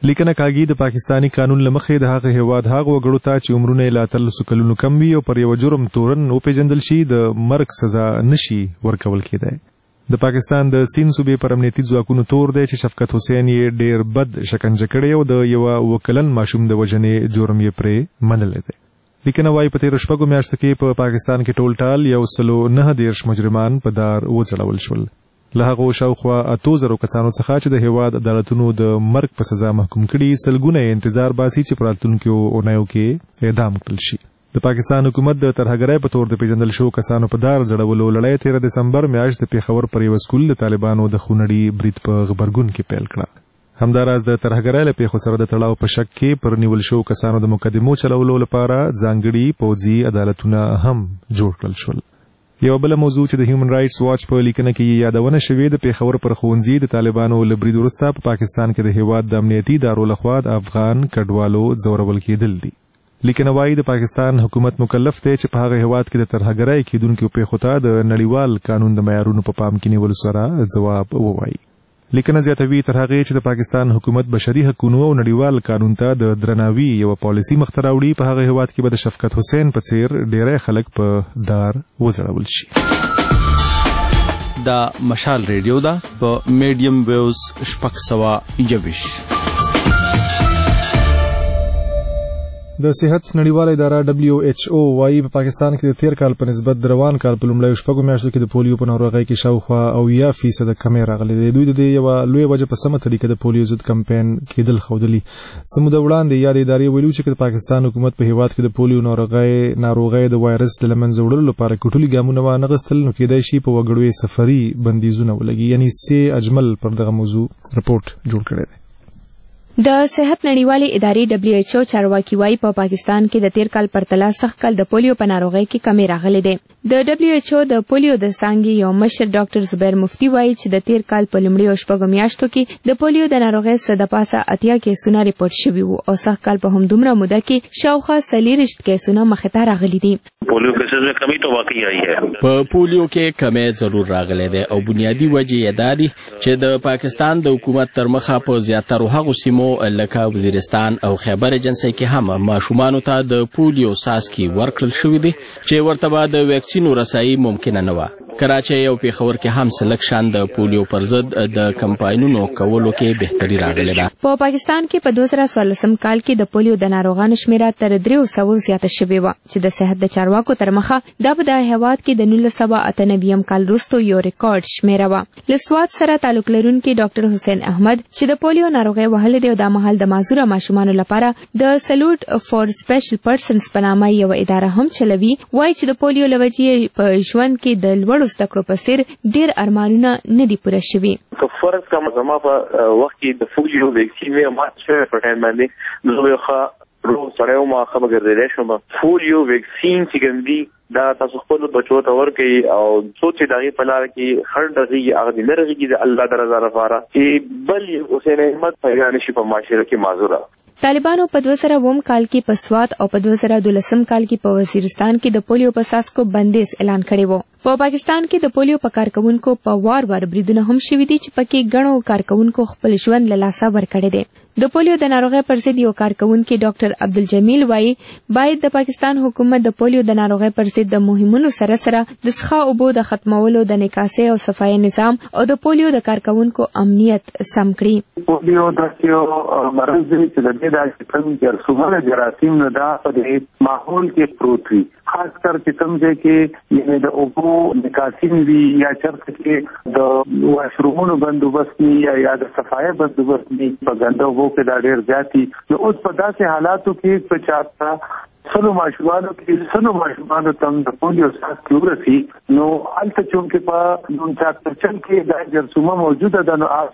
لیکنه کاږي د پاکستانی قانون لمخې د هغه هیواد هغه وګړو ته چې عمرونه لا تر 30 کلونو کم وي او پر یو جرم تورن او پیژندل شي د مرګ سزا نشي ورکول کېدای. د پاکستان د سین صوبې پر امنیتي ځواکونو تور دی چې شفقت حسین یې ډیر بد شکنجه کړی او د یو وکلن ماشوم د وژنې جرم یې پرې منلی دی. لیکنه وايي په تېرو شپږو میاشتو کې په پاکستان کې ټول ټال 109 مجرمان په دار وځړول شول. له هغو شاوخوا 8000 کسانو څخه چې د هیواد عدالتونو د مرګ په سزا محکوم کړي سلګونه انتظار باسي چې په راتلونکو اونیو کې اعدام کړل شي. د پاکستان حکومت د ترهګرۍ په تور د پیژندل شو کسانو په دار ځړولو لړۍ 13 دسمبر میاشت د پیښور پر یو سکول د طالبانو د خونړي برید په غبرګون کې پیل کړه. همداراز د ترهګرۍ له پیښو سره د تړاو په شک کې پر نیول شو کسانو د مقدمو چلولو لپاره ځانګړي پوځي عدالتونه هم جوړ کړل شول. یو بل موضوع چې د هیومن رائټس واچ په لیکنه کې یادونه شوې د پیښور پر ښوونځي د طالبانو له برید وروسته په پاکستان کې د هیواد د امنیتي ادارو لخوا د افغان کډوالو ځورول کېدل دي. لیکنه وايي د پاکستان حکومت مکلف دی چې په هغه هیواد کې د ترهګرۍ کېدونکو پیښو ته د نړیوال قانون د معیارونو په پام کې نیولو سره ځواب ووایي. لیکنه زیاتوي تر هغې چې د پاکستان حکومت بشري حقوقو او نړیوال قانون ته د درناوي یو پالیسي مخ ته راوړي په هغه هیواد کې به د شفقت حسین په څیر ډیری خلک په دار وځړول شي. دا مشال ریډیو دا په میډیم ویوز 621. د صحت نړیواله اداره WHO وايي په پاکستان کې د تیر کال په نسبت د روان کال په لومړیو شپږو میاشتو کې د پولیو په ناروغۍ کې شاوخوا 80% کمې راغلې ده. دوی د دې یوه لویه وجه په سمه طریقه د پولیو ضد کمپاین کېدل ښودلي. څه موده وړاندې یادې ادارې ویلي چې د پاکستان حکومت په هیواد کې د پولیو ناروغۍ د وایرس د له منځه وړلو لپاره کوټلي ګامونه وانغستل نو کېدای شي په وګړو یې سفري بندیزونه ولګي. یعنی سي اجمل پر دغه موضوع رپورټ جوړ کړی دی. د صحت نړیوالې ادارې WHO چارواکي وايي په پاکستان کې د تیر کال پرتله سږ کال د پولیو په ناروغۍ کې کمې راغلې ده. د WHO د پولیو د څانګې یو مشر ډاکټر زبیر مفتی وايي چې د تیر کال په لومړیو شپږو میاشتو کې د پولیو د ناروغۍ څخه د پاسه 80 کیسونه ریپورټ شوي وو او سږ کال په همدومره موده کې شاوخوا 40 کیسونه مخې ته راغلي دي. پولیو کیسز میں کمی تو واقعي آئی ہے. په پولیو کې کمی ضرور راغلی دی او بنیادی وجه یې دا دی چې د پاکستان د حکومت تر مخه په زیاترو هغو سیمو لکه وزیرستان او خیبر ایجنسۍ کې هم ماشومانو ته د پولیو څاڅکي ورکړل شوي دي چې ورته به د ویکسینو رسایي ممکنه نه وه. کراچۍ او پیښور کې هم سلک شان د پولیو پر ضد د کمپاینونو کولو کې بهتري راغلې ده. په پاکستان کې په 2014 کال کې د پولیو د ناروغانو شمیره تر 300 زیاته شوې وه چې د صحت د چارواکو تر مخه دا په د هیواد کې د 1998 کال وروسته یو ریکارډ شمیره وه. له سوات سره تعلق لرونکي ډاکټر حسین احمد چې د پولیو ناروغي وهلې دی او د مهال د معذوره ماشومانو لپاره د سلوټ فور سپیشل پرسنز په نامه یو اداره هم چلوي وایي چې د پولیو له وجې په ژوند کې د لوړو زده کړو په څیر ډېر ارمانونه نه دي پوره شوي. که فرض کا زما په وخت کې د پولیو ویکسین مې ما چې په ټایم باندې نو یو روغ سړی وم ښه به ګرځېدی شم. پولیو ویکسین چې کوم دي دا تاسو خپلو بچو ته ورکوي او څوک چې د هغې په لاره کې خنډ رغېږي هغه دې نه رغېږي د الله د رضا لپاره چې بل حسین احمد پیدا نه شي په معاشره کې معذوره. طالبانو په 2009 کال کې په سوات او په 2012 کال کې په وزیرستان کې د پولیو په څاڅکو بندیز اعلان کړی و. په پاکستان کې د پولیو په کارکونکو په وار بریدونه هم شوي دي چې پکې ګڼو کارکونکو خپل ژوند له لاسه ورکړی دی. د پولیو د ناروغۍ پر ضد یو کارکونکي ډاکټر عبدالجمیل وايي باید د پاکستان حکومت د پولیو د ناروغۍ پر ضد د مهمونو سره سره د څښاک اوبو د ختمولو د نکاسۍ او صفایي نظام او د پولیو د کارکونکو امنیت سم کړي. پولیو د یو مرض دی چې د دې د کوم جرثومه جراثیم نه دا په ماحول کې پروت وي خاص کر چې کوم ځای کې یعنې د اوبو نکاسین وي یا چېرته کې د واشرومونو بندوبست وي یا د صفایي بندوبست وي په ګنده اوبو کې دا ډېر زیات وي. نو اوس په داسې حالاتو کې په چاته سلو ماشومانو تم د پولیو څاڅکي ورسي نو هلته چونکې په چاپچل کې دا جرثومه موجوده ده نو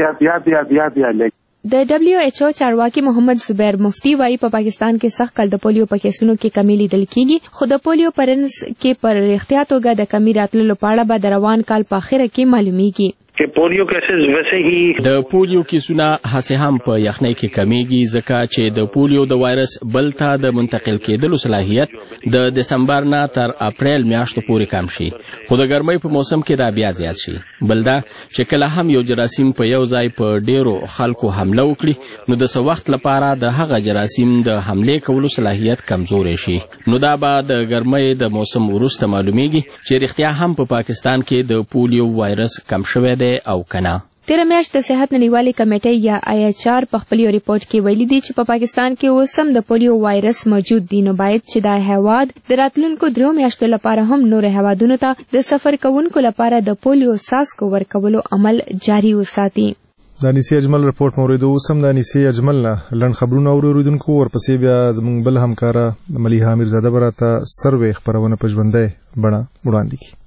بیا لګي. د WHO چارواکي محمد زبیر مفتی وايي په پاکستان کې سخت کال د پولیو په کیسونو کې کمی لیدل کیږي خو د پولیو په رنځ کې پر احتیاط توګه د کمی راتللو په اړه به د روان کال په اخره کې معلومیږي. कि पोलियो केसेस वैसे ही د پولیو کیسونه هڅه هم په یخنۍ کې کمیږي ځکه چې د پولیو د وایرس بل ته د منتقل کېدلو صلاحیت د دسمبر نه تر اپریل میاشتو پورې کم شي خو د ګرمۍ په موسم کې دا بیا زیات شي بل دا چې کله هم یو جراثیم په یو ځای په ډیرو خلکو حمله وکړي نو د څه وخت لپاره د هغه جراثیم د حملې کولو صلاحیت کمزورې شي نو دا به د ګرمۍ د موسم وروسته معلومیږي چې رښتیا هم په پاکستان کې د پولیو وایرس کم شوی دی او کنه تیر میاشت د صحت نړیوالې کمیټې یا IHR په خپل ریپورت کې ویلي دي چې په پاکستان کې اوس هم د پولیو وایرس موجود دی نو باید چې دا هیواد د راتلونکو 3 میاشتو لپاره هم نور هیوادونو ته د سفر کوونکو لپاره د پولیو څاڅکو ورکولو عمل جاري وساتي. د نسی اجمل رپورت موریدو سم د نسی اجمل نه لړن خبرونه اوریدونکو ورپسې بیا زموږ بل همکارا ملیحه امیرزاده براته سروې خبرونه پښوندې بڼه وړاندې کی.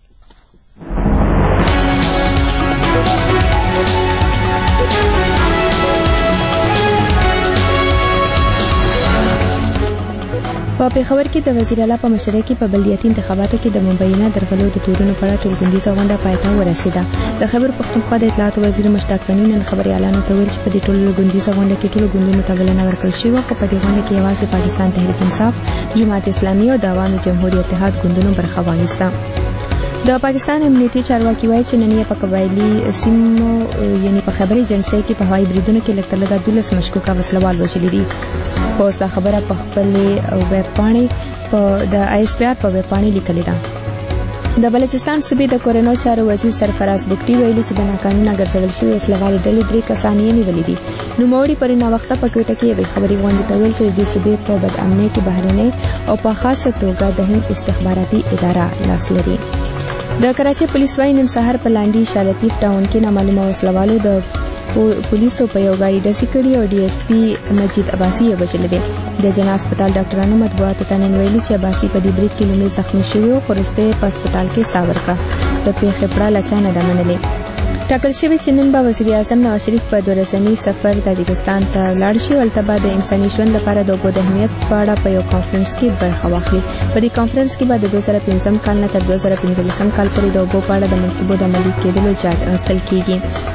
په پیښور کې د وزیر اعلی په مشرۍ کې په بلدیاتي انتخاباتو کې د مبینه درغلو د تورونو په اړه ټولګونیزه غونډه پای ته ورسېده. د خیبر پښتونخوا د اطلاعات وزیر مشتاق غني نن خبريالانو ته ویل چې په دې ټولګونیزه غونډه کې ټول ګوندونو ته بلنه ورکړل شوې خو په دې غونډه کې یوازې پاکستان تحریک انصاف، جماعت اسلامي او د عوامي جمهوریت اتحاد ګوندونو برخه واخیسته. د پاکستان امنیتي چارواکي وایي چې نن یې په قبایلي سیمو یعنی په خیبر ایجنسۍ کې په هوایي بریدونو کې لږ تر لږه 12 مشکوکه وسلوال وژلي دي. خو دا خبره په خپل ویب پاڼې د ISPR په ویب پاڼې لیکلې ده. د بلوچستان صوبې د کورونو چارو وزیر سرفراز بوکټي ویلي چې د ناقانونه ګرځول شوي وسلوالې ډلې 3 کسان یې نیولي دي. نوموړي پرې ناوخته په کوټه کې یوې خبري غونډې ته ویل چې د صوبې په بدامنۍ کې بهرنۍ او په خاصه توګه د هند استخباراتي اداره لاس لري. د کراچۍ پولیس وايي نن سهار په لاندې شالتیف ټاون کې نامعلومه وسلوالو د پولیسو په یو غاړي ډزې کړې او DSP مجید عباسي یې وژلی دی. د جنا هسپتال ډاکټرانو مطبوعاتو ته نن ویلي چې عباسي په دې برید کې لومړی زخمي شوی او خو وروسته په هسپتال کې ساه ورکړه. د پیښې پړه له چا نه ده منلې. ټاکل شوی چې نن به وزیر اعظم نواز شریف په 2 ورځني سفر تاجکستان ته لاړ شي او هلته به د انساني ژوند لپاره د اوبو د اهمیت په اړه په یو کانفرنس کې برخه واخلي. په دې کانفرنس کې به د 2015 کال نه تر 2015 کال پورې د اوبو په اړه د منصوبو د عملي کېدلو جاج انستل کیږي.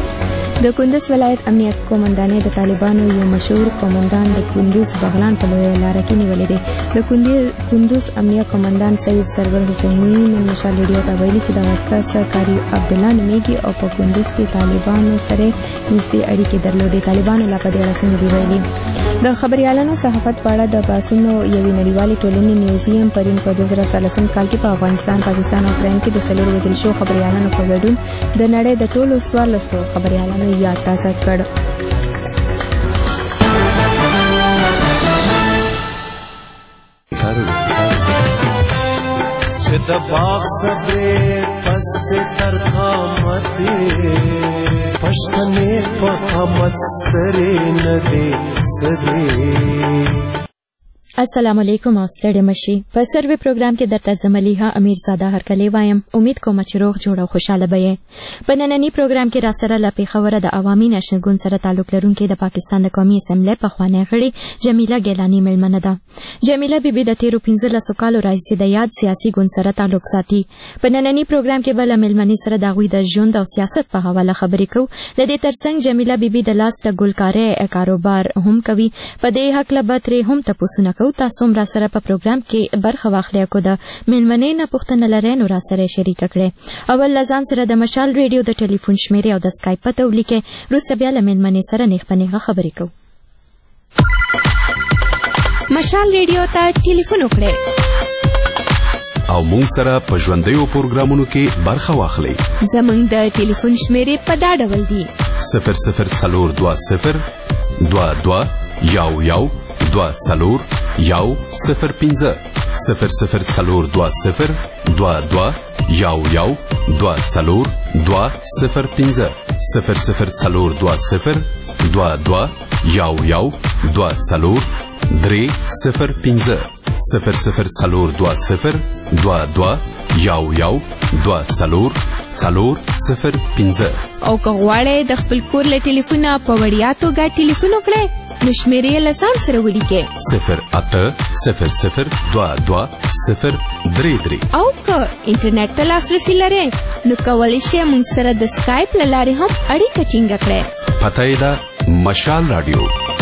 د کندوز ولایت امنیت قومندانۍ د طالبانو یو مشهور قومندان د کندوز بغلان په لویه لاره کې نیولې دی. د کندوز امنیت قومندان سید سرور حسیني نن مشال ریډیو ته ویلي چې د ورکس کاری عبدالله نومیږي او په کندوز کې طالبانو سره نږدې اړیکې درلودې. طالبانو لا په دې اړه څه دي ویلي. د خبريالانو صحافت په اړه د باسونو یوې نړیوالې ټولنې میوزیم پرین په 2013 کال کې په افغانستان، پاکستان او اوکراین کې د څلورو وژل شوو خبريالانو په ګډون د نړۍ د ټولو 1400 خبريالانو یاد تازه کړ. چې د باغ سبې پسته تر قامته پښتنې په قامت سره نه دي سره. السلام علیکم او ستړي مشي. په سروي پروګرام کې درته زملیها امیرزاده هرکلی وایم. امید کوم چې روغ جوړ او خوشاله به په نننی پروګرام کې را سره لا پیښور د عوامي نشنل ګوند سره تعلق لرونکي د پاکستان د قومي اسمبلی پخوانی غړي جمیله ګیلانی ملمنه ده. جمیله بیبي د 13 کالو راځي د یاد سیاسي ګوند سره تعلق ساتي. په نننی پروګرام کې بل ملمنې سره د غوي د ژوند او سیاست په حواله خبرې کوو. د دې ترڅنګ جمیله بیبي د لاس د ګلکارۍ کاروبار هم کوي. په دې حق لبتري هم تاسو تاسو را سره په پروګرام کې برخه واخلئ. کو د ملمنې نه پوښتنه لرئ نو را سره شریک کړئ. اول لزان سره د مشال ریډیو د ټلیفون شمیرې او د اسکایپ پته ولیکئ. وروسته بیا له ملمنې سره نیغ په نیغه خبرې کوو. مشال ریډیو ته ټلیفون وکړئ او مونږ سره په ژوندیو پروګرامونو کې برخه واخلئ. زمونږ د ټلیفون شمیرې په دا ډول دي: 0040 22 11 2 یو 05 0040 22 11 2 005 0040 22 11 2 305 0040 22 11 2 005 او که غواړئ د خپل کور له ټلیفونه په وړیا توګه ټلیفون وکړئ نشمیرې لسان سره ولیکئ 08000220033 او که انټرنیټ ته لاسرسي لرئ نو کولی شئ موږ سره د سکایپ له لارې هم اړیکه ټینګه کړئ. پته یې ده مشال رادیو.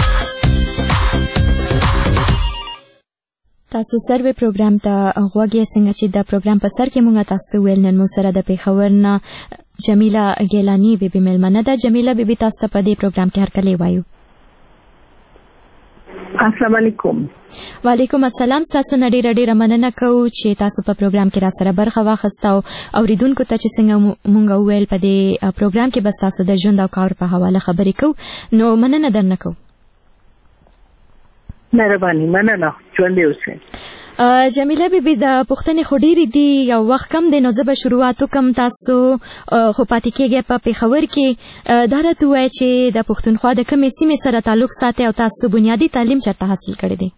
تاسو سروې پروګرام ته غوږ یې څنګه چې د پروګرام په سر کې موږ تاسو ته ویل نن موږ سره د پېښور نه جمیله ګیلاني بیبي مېلمنه ده. جمیله بیبي تاسو ته په دې پروګرام کې هرکلی وایو. السلام علیکم. وعلیکم السلام. تاسو نه ډیره مننه کوو چې تاسو په پروګرام کې را سره برخه واخیسته او اوریدونکو ته چې څنګه مونږ وویل په دې پروګرام کې بس تاسو د ژوند او کار په حواله خبرې کوو نو مننه درنه کوو. مهرباني مننه ژوندی اوسئ. جمیله بیبي د پوښتنې خو ډېرې دي یو وخت کم دی نو زه به شروعات وکړم. تاسو خو پاتې کېږئ په پېښور کې دا راته ووایئ چې د پښتونخوا د کومې سیمې سره تعلق ساتئ او تاسو بنیادي تعلیم چېرته حاصل کړی دی؟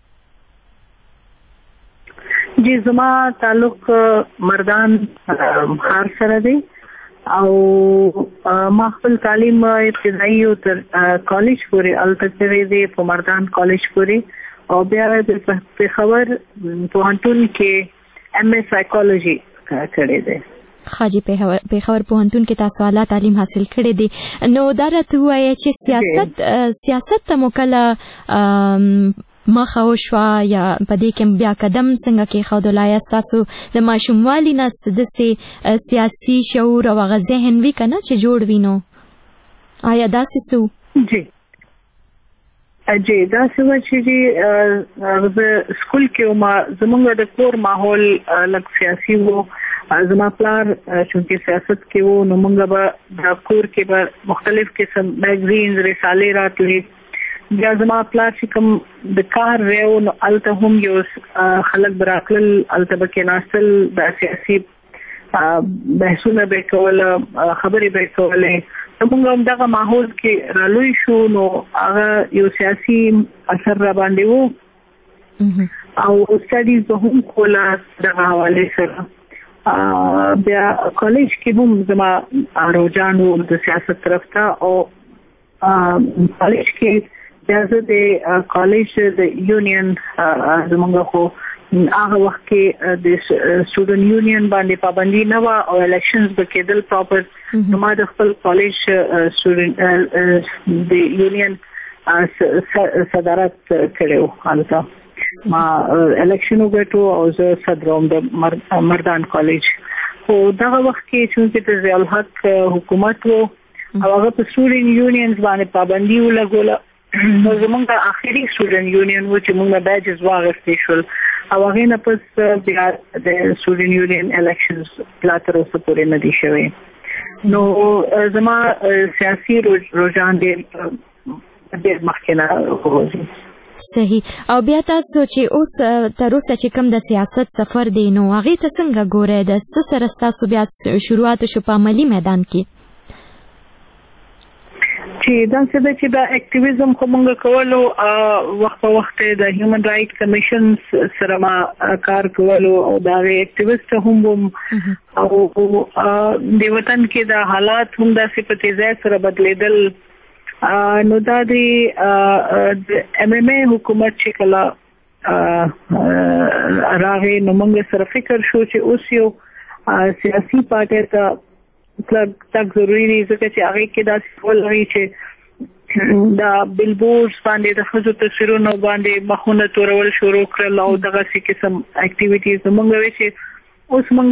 جی زما تعلق مردان ښار سره دی او ما خپل تعلیم ابتدایي او تر کالج پورې هلته کړی دی په مردان کالج پورې او بیا د پېښور پوهنتون کې ایم اے سایکولوژي کړی دی. خاجي پېښور پوهنتون کې تاسو اعلی تعلیم حاصل کړی دی نو دا راته ووایئ چې سیاست ته مو کله مخه وشوه یا په دې کې بیا قدم څنګه کېښودل؟ آیا ستاسو د ماشوموالي نه داسې سیاسي شعور او هغه ذهن وي که نه چې جوړ وي نو آیا داسې څه و؟ جی داسې وه چې جی زه سکول کې وم زموږ د کور ماحول لږ سیاسي و. زما پلار چونکې سیاست کې و نو موږ به د کور کې به مختلف قسم میګزینز رسالې راتلې. بیا زما پلار چې کوم د کار ریو نو هلته هم یو خلک به راتلل هلته به کېناستل د سیاسي بحثونه به یې کوله خبرې به یې کولې. موږ هم دغه ماحول کې رالوی شو نو هغه یو سیاسي اثر را باندې و او سټډیز به هم کوله دغه حوالې سره. بیا کالج کې هم زما رجحان و د سیاست طرف ته او کالج کې بیا زه د کالج د یونین زموږ خو هغه وخت کې د سټوډنټ یونین باندې پابندي نه وه او الیکشنز به کېدل پراپر نو ما د خپل کالج سټوډنټ د یونین صدارت کړی و. هلته ما الیکشن وګټو او زه صدر وم د مردان کالج. خو دغه وخت کې چونکې د ضیاء الحق حکومت و او هغه په سټوډنټ یونینز باندې پابندي ولګوله نو زمونږ آخري سټوډنټ یونین و چې موږ بیجز واخیستې شول او هغې نه پس بیا د سټوډنټ یونین الیکشنز لا تر اوسه پورې نه دي شوی. نو زما سیاسي رجحان ډېر مخکې نه وځي. صحیح. او بیا تاسو چې اوس تر اوسه چې کوم د سیاست سفر دی نو هغې ته څنګه ګورئ؟ د څه سره ستاسو بیا شروعات شو په عملي میدان کې؟ چې داسې ده چې دا اکټیویزم خو موږ کولو وخت په وخت د هیومن رایټ کمیشن سره ما کار کولو او د هغې اکټیویسټ هم وم او د وطن کې د حالات هم داسې په تیزۍ سره بدلېدل نو دا د ایم ایم اے حکومت چې کله راغی نو موږ سره فکر شو چې اوس یو سیاسي پارټۍ ته تک ضروري دی ځکه چې هغې کې داسې ولري چې دا بلبورډز باندې د ښځو تصویرونو باندې مخونه تورول شروع کړل او دغسې قسم اکټیویټیز نو موږ وایو چې اوس موږ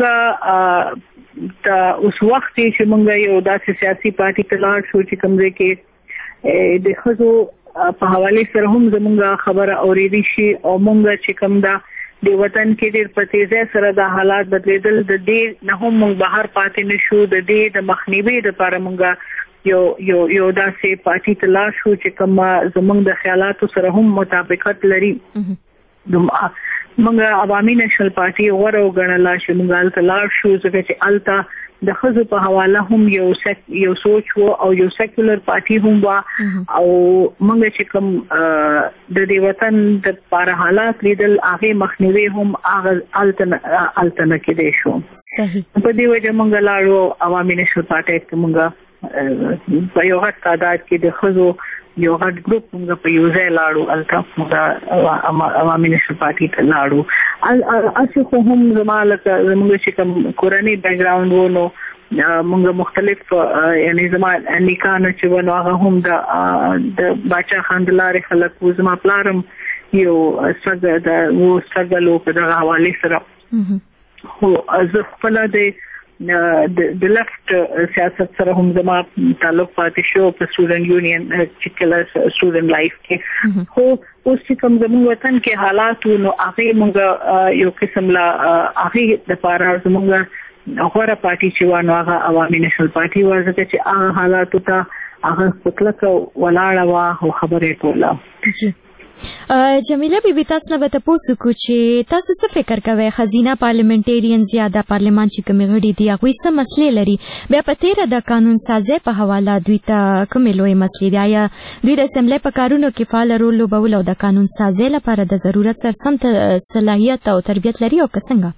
اوس وخت دی چې موږ یو داسې سیاسي پارټي ته لاړ شو چې کوم ځای کې د ښځو په حوالې سره هم زموږ خبره اورېدی شي او موږ چې کوم دا د وطن کې ډېر په تیزۍ سره دا حالات بدلېدل د دې نه هم موږ بهر پاتې نه شو د دې د مخنیوي دپاره موږ یو داسې پارټي ته لاړ شو چې کوم زموږ د خیالاتو سره هم مطابقت لري. موږ عوامي نیشنل پارټي غوره وګڼله چې موږ هلته لاړ شو ځکه چې هلته د ښځو په حواله هم یو سوچ و او یو سیکولر پارټي هم وه او موږ چې کوم د دې وطن د پاره حالات لیدل هغې مخنیوي هم هلته نه کېدی شو. په دې وجه موږ لاړو عوامي نیشنل پارټۍ ته موږ په یو غټ تعداد کې د ښځو یو غټ ګروپ موږ په یو ځای لاړو الکا موږ عوامي نېشنل پارټي ته لاړو اسی خو هم زمالک موږ چې کوم کورنۍ بیک ګراوند وونو موږ مختلف یعنی زما نکانه چې ونه هغه هم د باچا خاندلارې خلک و زما پلارم یو څنګه دا و څنګه په دغه حواله سره خو زه خپل د لیفت سیاست سره هم زما تعلق پاتې شو په سټوډنټ یونین چې کله سټوډنټ لایف کې خو اوس چې کوم زموږ وطن کې حالات نو هغه موږ یو قسم لا هغه د لپاره زموږ غوړه پارټي چې وانه هغه عوامي نېشنل پارټي ورته چې هغه حالات ته هغه فکرکه ولاړه وا او خبرې کوله جی جمیله بیبي تاسو نه به تاسو کو چې تاسو څه فکر کوئ خزینه پارلیمنټریانز یا د پارلیمان چې کوم غړي دي هغه څه مسلې لري بیا په تیر د قانون سازي په حواله دوی ته کوم لوی مسلې دي یا دوی د اسمبلی په کارونو کې فعال رول لوبول او د قانون سازي لپاره د ضرورت سره سم صلاحیت او تربیت لري او څنګه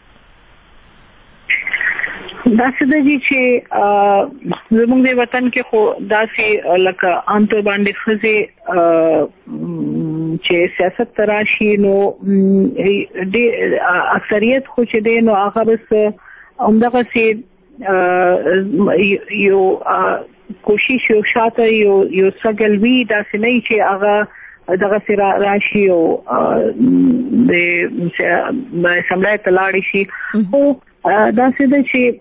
دا څه دي چې زموږ د وطن کې خو داسې لکه عام طور باندې خزي چې سیاست تراشي نو د اکثریت خو چې دی نو هغه بس همدغه سي یو کوشش یو شاته یو سګل وی داسې نه چې هغه دغه سره راشي او د سملای تلاړي شي او دا څه دي چې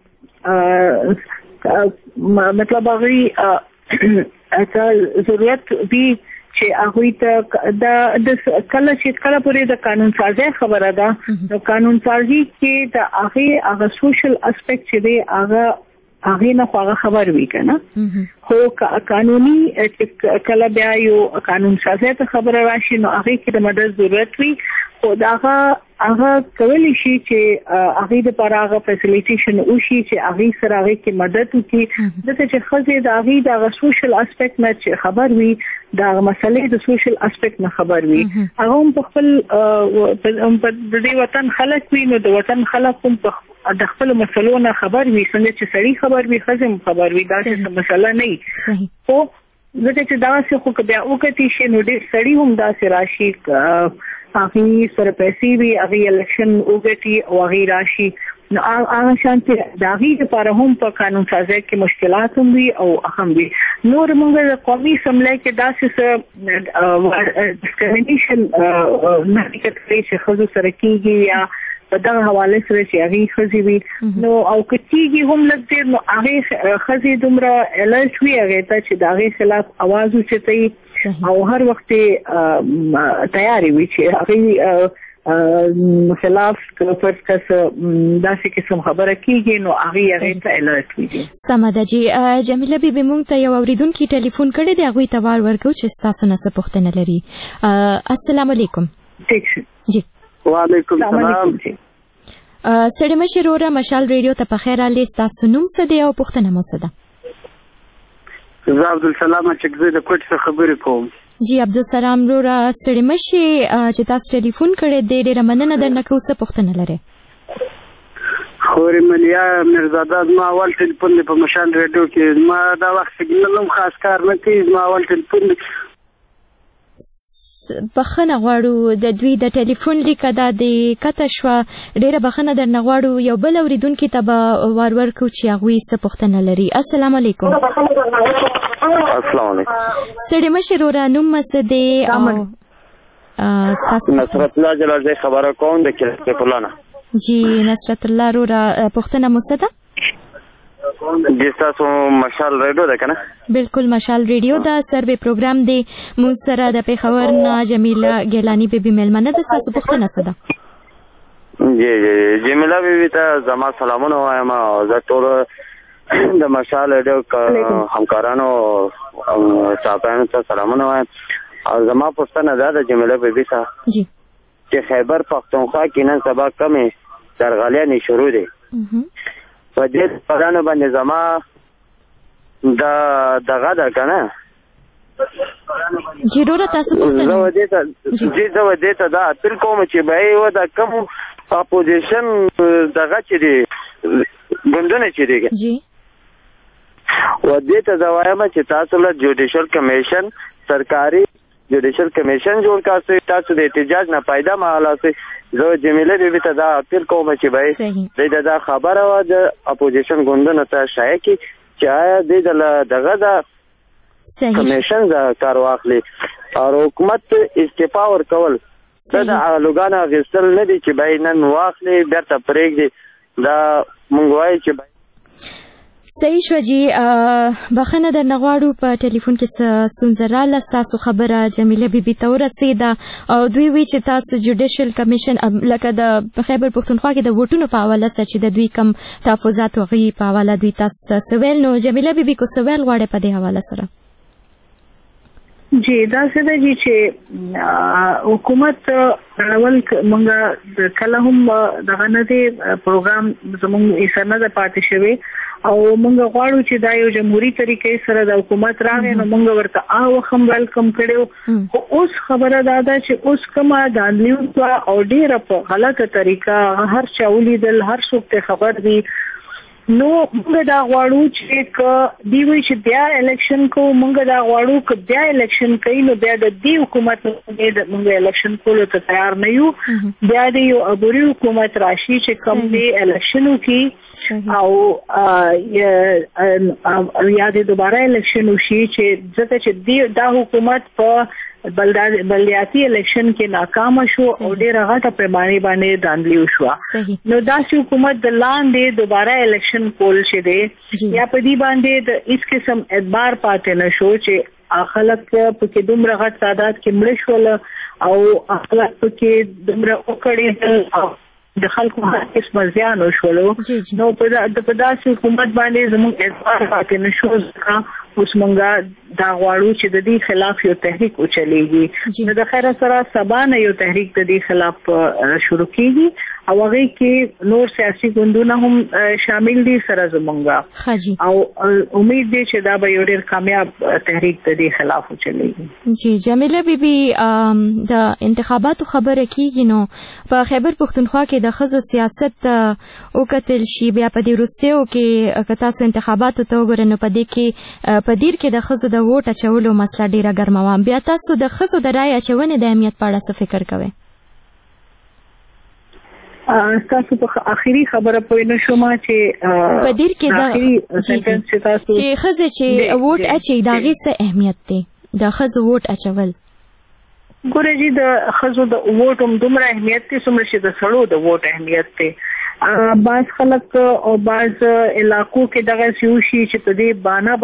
مطلب هغه ضرورت وی چې هغه ته د کله پورې د قانون سازي خبره ده نو قانون سازي کې د هغه سوشل اسپیکټ چې دی هغه نه هغه خبر وی کنه خو قانوني کله بیا یو قانون سازي ته خبره راشي نو هغه کې د مدد ضرورت وی خو هغه کولی شي چې هغه د پراغه فیسیلیټیشن او شي چې هغه سره هغه کې مدد وکړي دغه چې خزه د هغه د سوشل اسپیکټ نه خبر وي دا مسلې د سوشل اسپیکټ نه خبر وي هغه هم په خپل په دې وطن خلک وي نو د وطن خلک هم د خپل مسلو نه خبر وي څنګه چې سړي خبر وي خزم خبر وي دا څه مسله نه صحیح او دغه چې دا څه خو بیا وکړي شي نو ډېر سړي هم دا سره راشي هغه سره پیسې وی هغه الیکشن وګټي او هغه راشي نو هغه شانتي د هغه لپاره هم په قانون سازي کې مشکلات هم وي او اهم وي نور موږ د قومي سملای کې داسې ډسکریمینیشن نه کوي چې خزو سره کیږي یا په دغه حواله سره چې هغه خزي وي نو او کتيږي هم لږ نو هغه خزي دومره الرټ وي هغه ته چې دغه خلاف आवाज وچتي او هر وخت تیاری وي چې هغه خلاف فرض کس داسې قسم خبره کیږي نو هغه ته الرټ وي سماده جی جمیله بیبي مونږ ته یو اوریدونکو ټلیفون کړی دی هغه ته وار ورکو چې تاسو نه څه پوښتنه لري السلام علیکم ٹھیک جی وعلیکم السلام سړی مشر اورا مشال ریډیو ته په خیر علي تاسو نوم څه دی او پوښتنه مو څه ده زه عبدالسلام چکزی د کوټ څخه خبرې کوم جی عبدالسلام اورا سړی مشي چې تاسو ټلیفون کړی دی ډیره مننه درنه کوم څه پوښتنه لري خوري ملیا مرزاده ما اول ټلیفون په مشال ریډیو کې ما دا وخت سیګنل هم خاص کار نه کوي ما اول ټلیفون بخنه غواړو د دوی د ټلیفون لیک د کته شو ډیره بخنه درنه غواړو یو بل اوریدونکو ته به وار ورکو چې هغه څه پوښتنه لري السلام علیکم السلام علیکم ستړي مشر ورا نوم مسدي او نصرت الله جلال خبره کوم د کله پلانه جی نصرت الله ورا پوښتنه مسده جی تاسو مشال ریډیو ده کنه بالکل مشال ریډیو دا سروې پروګرام دی مون سره د پیښور نه جمیله ګیلانی بیبي ملمنه د تاسو پوښتنه سده جی جمیله بیبي ته زما سلامونه وایم زه ټول د مشال ریډیو همکارانو صاحبانو ته سلامونه وایم او زما پوښتنه ده د جمیله بیبي ته جی چې خیبر پختونخوا کې نن سبا کمې درغلیانې شروع دي په دې پرانه باندې زما دغه ده کنه جیرو تاسو پوښتنه زه ودې ته دا تل کوم چې به و دا کوم اپوزیشن دغه چې دی ګوندونه چې دی جی و دې ته زوایم چې تاسو له جوډیشل کمیشن سرکاري جوډیشل کمیشن جوړ کاسي تاسو د احتجاج نه پیدا مالاسي زه جمیله بیبي ته دا اپیل کوم چې بای دا خبره و د اپوزیشن ګوندونو ته شایع کی چې آیا دغه د کمیشن دا کار واخلي او حکومت استعفا ورکول دا لوګانا غسل نه دي چې بای نن واخلي بیرته پرېږدي دا مونږ وایو چې صحیح شو جی بخنه در نغواړو په ټلیفون کې سنزراله تاسو خبره جمیله بیبي ته ورسېده او دوی وی چې تاسو جوډیشل کمیشن لکه د خیبر پښتونخوا کې د ووټونو په حواله سره چې د دوی کم تحفظات وغي په حواله دوی تاسو سوال نو جمیله بیبي کو سوال غواړي په دې حواله سره جی دا څه دی چې حکومت اول مونږه کله هم دغه نه دی پروګرام زموږ یې سره د پاتې شوی او مونږ غواړو چې دا یو جمهوریت طریقې سره د حکومت راغی نو مونږ ورته هم ویلکم کړو خو اوس خبره دا ده چې اوس کومه د نیوز او ډیره په غلطه طریقه هر چا ولیدل هر څوک ته خبر دی نو مونږ دا غواړو چې دی وی چې بیا الیکشن کو مونږ دا غواړو چې بیا الیکشن کوي نو بیا د دې حکومت د مونږ الیکشن کولو ته تیار نه یو بیا د یو عبوري حکومت راشي چې کوم دی الیکشنو کې او یا د دوباره الیکشن وشي چې ځکه چې دا حکومت په بلدیاتي الیکشن کې ناکام شو او ډېر غټه پیمانه باندې دانډلی شو نو دا چې حکومت د لاندې دوباره الیکشن کول شه دی یا په دې باندې د اس قسم اعتبار پاتې نشو چې خلک په کې دومره غټ تعداد کې مړ شول او خلک په کې دومره وکړي د خلکو هر قسم زیان وشولو نو په داسې حکومت باندې زموږ اعتبار پاتې نشو ځکه اوس مونږه دا غواړو چې د دې خلاف یو تحریک وچلېږي نو د خیر سره سبا نه یو تحریک د دې خلاف شروع کیږي او هغه کې نور سیاسي ګوندونه هم شامل دي سره زمونږه او امید دی چې دا به یو ډېر کامیاب تحریک د دې خلاف وچلېږي جی جمیله بیبي د انتخاباتو خبره کیږي نو په خیبر پښتونخوا کې د ښځو سیاست وکتل شي بیا په دې وروستیو کې که تاسو انتخاباتو ته وګورئ نو په دې کې په دیر کې د ښځو د ووټ اچولو مسله ډیره ګرمه بیا تاسو د ښځو د رایې اچونې د اهمیت په اړه څه فکر کوئ تاسو په اخیری خبره پوه نه شوم چې په دیر کې د چې ښځې چې ووټ اچي د هغې څه اهمیت دی د ښځو ووټ اچول ګوره جی د ښځو د ووټ هم دومره اهمیت دی څومره چې د سړو د ووټ اهمیت دی بعض خلک او بعض علاقو کې دغه سیوشي چې په دې باندې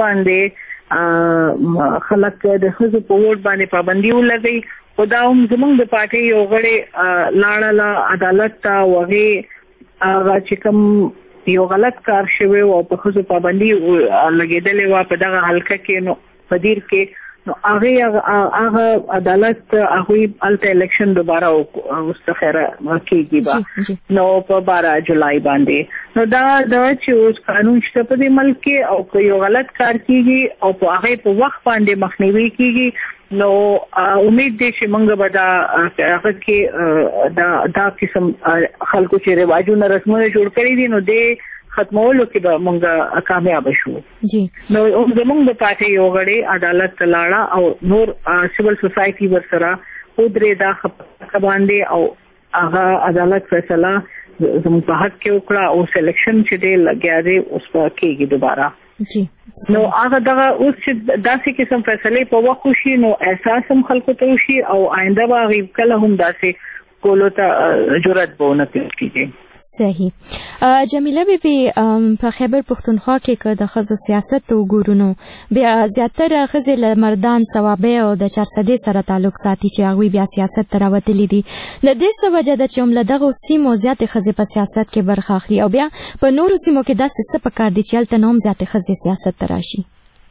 خلک د ښځو په ووټ باندې پابندي ولګي خو دا هم زموږ د پارټۍ یو غړی لاړله عدالت ته وغې هغه چې کوم یو غلط کار شوی او په ښځو پابندي لګېدلې وه په دغه حلقه کې نو په دیر کې نو هغه عدالت هغوی هلته الیکشن دوباره مستخیره کېږي به نو په 12 جولای باندې نو دا چې اوس قانون شته په دې ملک کې او که یو غلط کار کېږي او په هغې په وخت باندې مخنیوي کېږي نو امید دی چې موږ به هغه کې دا قسم خلکو چې رواجونه رسمونه جوړ کړي دي نو دې ختمولو کې به مونږ کامیاب شو نو زموږ د پارټۍ یو غړی عدالت ته لاړه او نور سیول سوسایټي ورسره ودرې دا خبره باندې او هغه عدالت فیصله زموږ په حق کې وکړه او سلیکشن چې دی لګیا دی اوس په کېږي دوباره نو هغه دغه اوس چې داسې قسم فیصلې په وخت وشي نو احساس هم خلکو ته وشي او آینده به هغوی کله هم داسې کولو ته جرأت به ونه کېږي صحیح جمیله بیبي په خیبر پښتونخوا کې که د ښځو سیاست ته وګورو نو بیا زیاتره ښځې له مردان صوابۍ او د چارسدې سره تعلق ساتي چې هغوی بیا سیاست ته راوتلي دي د دې څه وجه ده چې هم له دغو سیمو زیاتې ښځې په سیاست کې برخه اخلي او بیا په نورو سیمو کې داسې څه پکار دي چې هلته نه هم زیاتې ښځې سیاست ته راشي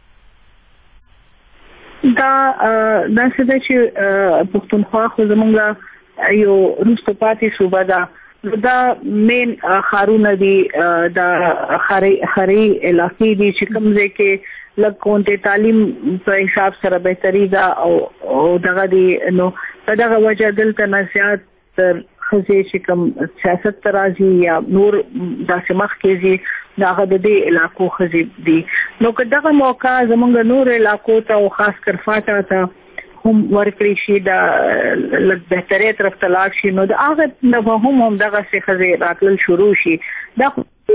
دا داسې ده چې پښتونخوا خو زموږ یو وروسته پاتې صوبه ده دا مین ښارونه دي دا ښاري علاقې دي چې کوم ځای کې لږ کونټې تعلیم په حساب سره بهتري ده او دغه دي نو په دغه وجه دلته نه زیات تر خزه چې کوم سیاست ترازی یا نور داسې مخ کېږي هغه د دې علاقو خزه دي. نو که دغه موقع زمونږ نور علاقو ته او خاص کر فاټا ته هم ورکړي شي د لږ بهتري طرف ته لاړ شي نو د هغه نه هم دغه څه خزه راتلل شروع شي. دا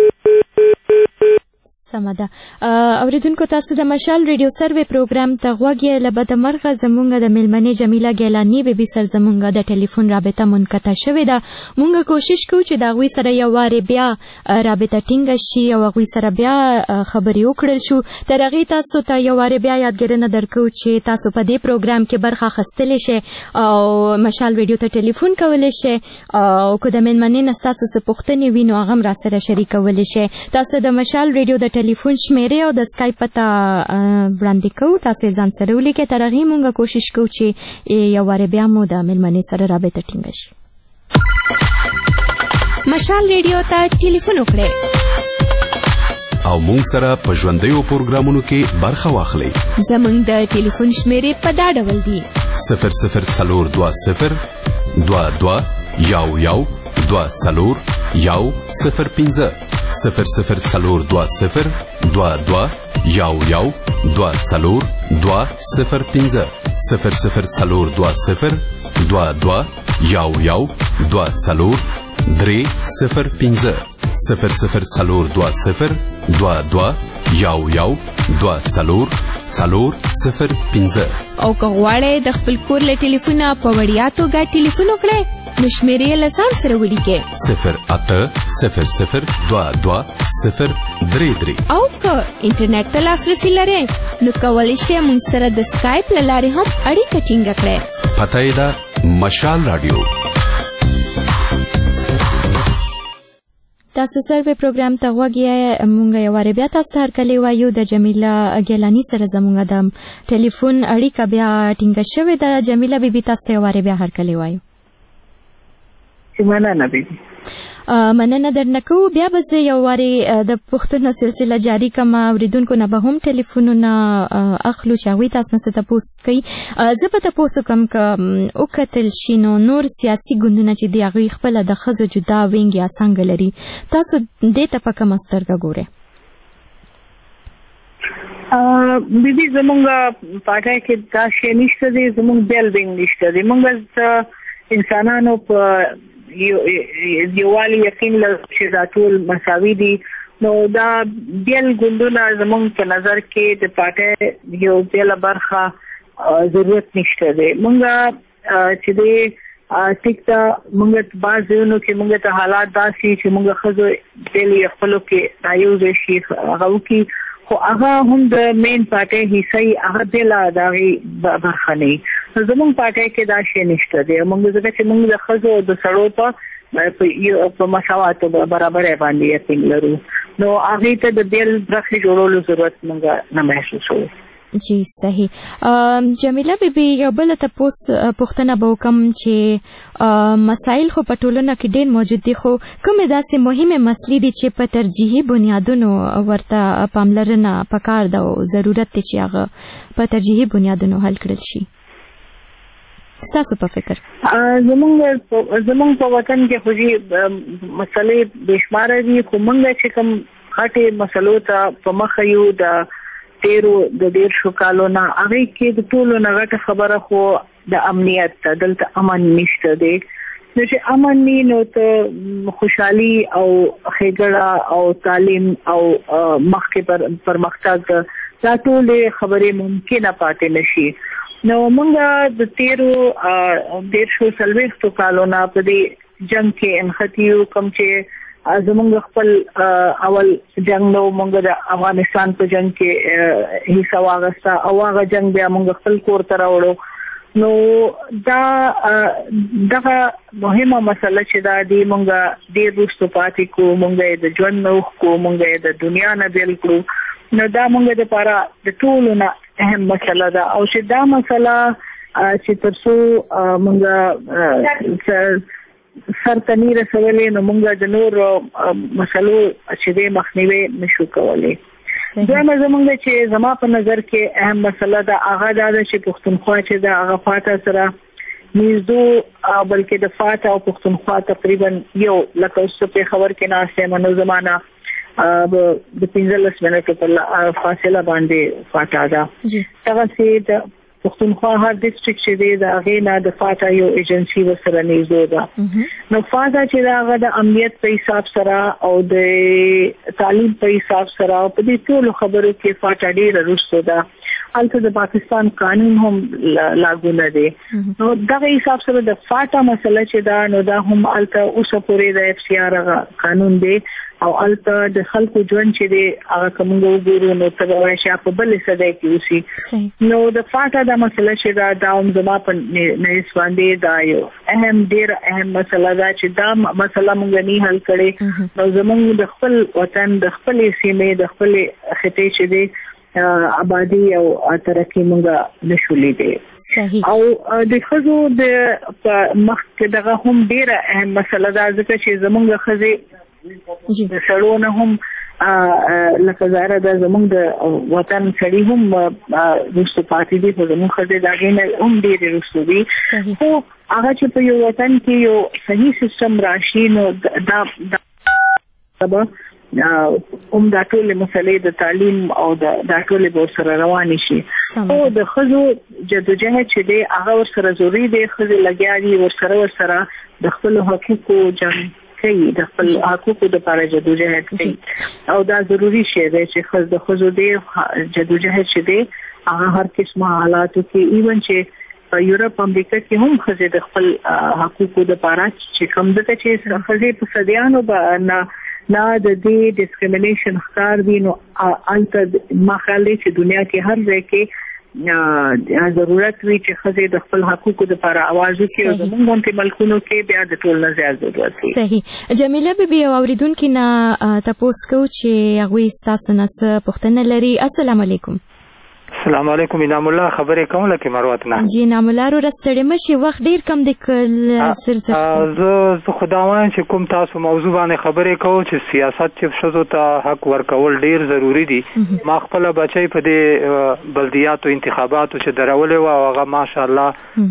سمده اوریدونکو تاسو د مشال ریډیو سروې پروګرام ته غوږی لبد مرغه زمونږ د ملمنې جمیله ګیلانی به سر زمونږ د ټلیفون رابطه منقطع شوې ده. مونږ کوشش کوو چې دا غوي سره یو واره بیا رابطه ټینګ شي او غوي سره بیا خبرې وکړل شو. تر هغه تاسو ته یو واره بیا یادګرنه درکو چې تاسو په دې پروګرام کې برخه اخیستلی شئ او مشال ریډیو ته ټلیفون کولی شئ او که د ملمنې نه ستاسو څه پوښتنې وي نو هغه هم راسره شریکولی شئ. تاسو د مشال ریډیو د ټلیفون شمیرې او د اسکایپ پته وړاندې کوو. تاسو یې ځان سره ولیکئ. تر هغې مونږ کوشش کوو چې یو واره بیا مو د مېلمنې سره رابطه ټینګه شي. مشال ریډیو ته ټلیفون وکړئ او مونږ سره په ژوندیو پروګرامونو کې برخه واخلئ. زمونږ د ټلیفون شمیرې په دا ډول دي: 004020 22 11 24 105 004020 22 11 24 205 004020 22 11 24 305 004020 22 11 24 405. او که غواړئ د خپل کور له ټلیفونه په وړیا توګه ټلیفون وکړئ نو شمیرې له ځان سره ولیکئ 0800 22 033. او که انټرنیټ ته لاسرسي لرئ نو کولی شئ موږ سره د سکایپ له لارې هم اړیکه ټینګه کړئ. پته یې ده مشال رادیو. تاسو سروې پروګرام ته غوږی مونږ یو واره بیا تاسو ته هرکلی وایو. د جمیله ګیلانی سره زمونږ د ټلیفون اړیکه بیا ټینګه شوې ده. جمیله بیبي تاسو ته یو واره بیا هرکلی وایو. مننه بیبي. مننه درنه کوو. بیا به زه یو وارې د پوښتنو سلسله جاري کړم. اوریدونکو نه به هم ټلیفونونه اخلو چې هغوی تاسو نه څه تپوس کوي. زه به تپوس وکړم که وکتل شي نو نور سیاسي ګوندونه چې دي هغوی خپله د ښځو جدا وینګ یا څانګه لري. تاسو دې ته په کومه سترګه ګورئ؟ بیبي زمونږ پارټۍ کې دا شی نشته دی. زمونږ بیل وینګ نشته دی. مونږ انسانانو په یووالی یقین لرو چې دا ټول مساوي دي. نو دا بیل ګوندونه زمونږ په نظر کې د پارټۍ یو بیله برخه ضرورت نشته دی. مونږ چې دی ټیک ته مونږ بعض ځایونو کې مونږ ته حالات داسې چې مونږ ښځو بیلې خپلو کې رایوځی شي هغه وکړي خو هغه هم د مین پارټۍ حصه هغه بیله د هغې برخه نه وي. زمونږ پارټۍ کې دا شی نشته دی. مونږ ځکه چې مونږ د ښځو او د سړو په مساواتو برابرۍ باندې یقین لرو نو هغې ته د بیل برخې جوړولو ضرورت مونږ نه محسوسوو. جی صحیح. جمیله بیبي یو بله تپوس پوښتنه به وکړم چې مسایل خو په ټولنه کې ډېر موجود دي خو کومې داسې مهمې مسلې دي چې په ترجیحي بنیادونو ورته پاملرنه پکار ده او ضرورت دی چې هغه په ترجیحي بنیادونو حل کړل شي؟ ستاسو په فکر زمونږ په وطن کې خو مسلې بېشماره دي خو مونږ چې کوم غټې مسلو ته په مخه یو د تیرو د 150 کالو نه هغې کې د ټولو نه غټه خبره خو د امنیت ده. دلته امن نشته دی. نو چې امن نی نو ته خوشحالي او ښېګړه او تعلیم او مخکې پرمختګ دا ټولې خبرې ممکنه پاتې نه شي. نو مونږ د تیرو 140 کالو نه په دې جنګ کې انختی یو کوم چې زمونږ خپل اول جنگ نو مونږ د افغانستان په جنگ کې حصہ واغسته او هغه جنگ بیا مونږ خپل کور ته راوړو. نو دا دغه مهمه مسله چې دا دی مونږ ډېر وروسته پاتې کړو. مونږ یې د ژوند نه وښکو. مونږ یې د دنیا نه بیل کړو. نو دا مونږ دپاره د ټولو نه اهم مسله ده او چې دا مسله چې تر څو مونږ سرته نه رسولې نو مونږ د نورو مسلو چې دی مخنیوي نشو کولی. دویمه زمونږ چې زما په نظر کې اهم مسله ده هغه دا ده چې پښتونخوا چې ده هغه فاته سره نيزو بلکې د فاټا او پښتونخوا تقریبا یو لکه اوس په خبر کې ناشته منو زمانہ د 15 منټو په فاصله باندې فاټا دا څنګه سي د پښتونخوا هر ډیسټریکټ چې دی دا غینا د فاټا یو ایجنسی وسره نيزو دا نو فاټا چې دا د امنیت په حساب سره او د تعلیم په حساب سره په دې ټول خبرو کې فاټا ډیر رسو دا البته د پاکستان قانون هم لاګو نه دی نو دغه حساب سره د فاټا مسله چې دا نو دا هم البته اوسه پورې د اف سی آر قانون دی او البته د خلکو ژوند چې دی هغه کومو ګورو نو ته وایي چې په بل څه دی کې اوسي نو د فاټا د مسله چې دا هم زما په نس باندې دا یو ډیر اهم مسله ده چې دا مسله موږ نه حل کړي نو زموږ د خپل وطن د خپل سیمې د خپل خطې چې دی آبادی او ترقی موږ نشولې دي او د خزو د مخ کې دغه هم ډیره اهم مسله ده ځکه چې زموږ خزي د سړونه هم لکه زاره د زموږ د وطن سړي هم رسو پاتې دي په زموږ خزي دغه نه هم ډیره رسو دي خو هغه چې په یو وطن کې یو صحیح سیستم راشي نو دا دا ټول مسلې د تعلیم او د ټول به سره روان شي او د خزو جدوجہد چې دی هغه ور سره ضروری دی خزو لګیا دي ور سره د خپل حقوقو جنګ کوي د خپل حقوقو د لپاره جدوجہد کوي او دا ضروری شی دی چې د خزو دی جدوجہد چې دی هغه هر قسمه حالاتو کې ایون چې په یورپ امریکا کې هم خزه د خپل حقوقو د لپاره چې کوم د چې خزه په صدیانو نه د دې ډیسکریمینیشن ښکار دي نو البته مخالي چې دنیا کې هر ځای کې ضرورت وی چې خزه د خپل حقوقو د لپاره आवाज وکړي او زموږ په ملکونو کې بیا د ټول نه زیات ضرورت دی صحیح جمیله بیبي اوریدونکو نه تاسو کو چې هغه تاسو نه پوښتنه لري السلام علیکم السلام علیکم انعام الله خبرې کوم لکه مروت نه جی انعام الله رو رستړې مشي وخت ډیر کم د سرڅ زه خداوند چې کوم تاسو موضوع باندې خبرې کوو چې سیاست چې شوزو ته حق ورکول ډیر ضروری دي ما خپل بچی په دې بلدیاتو انتخاباتو چې درولې و هغه ماشاءالله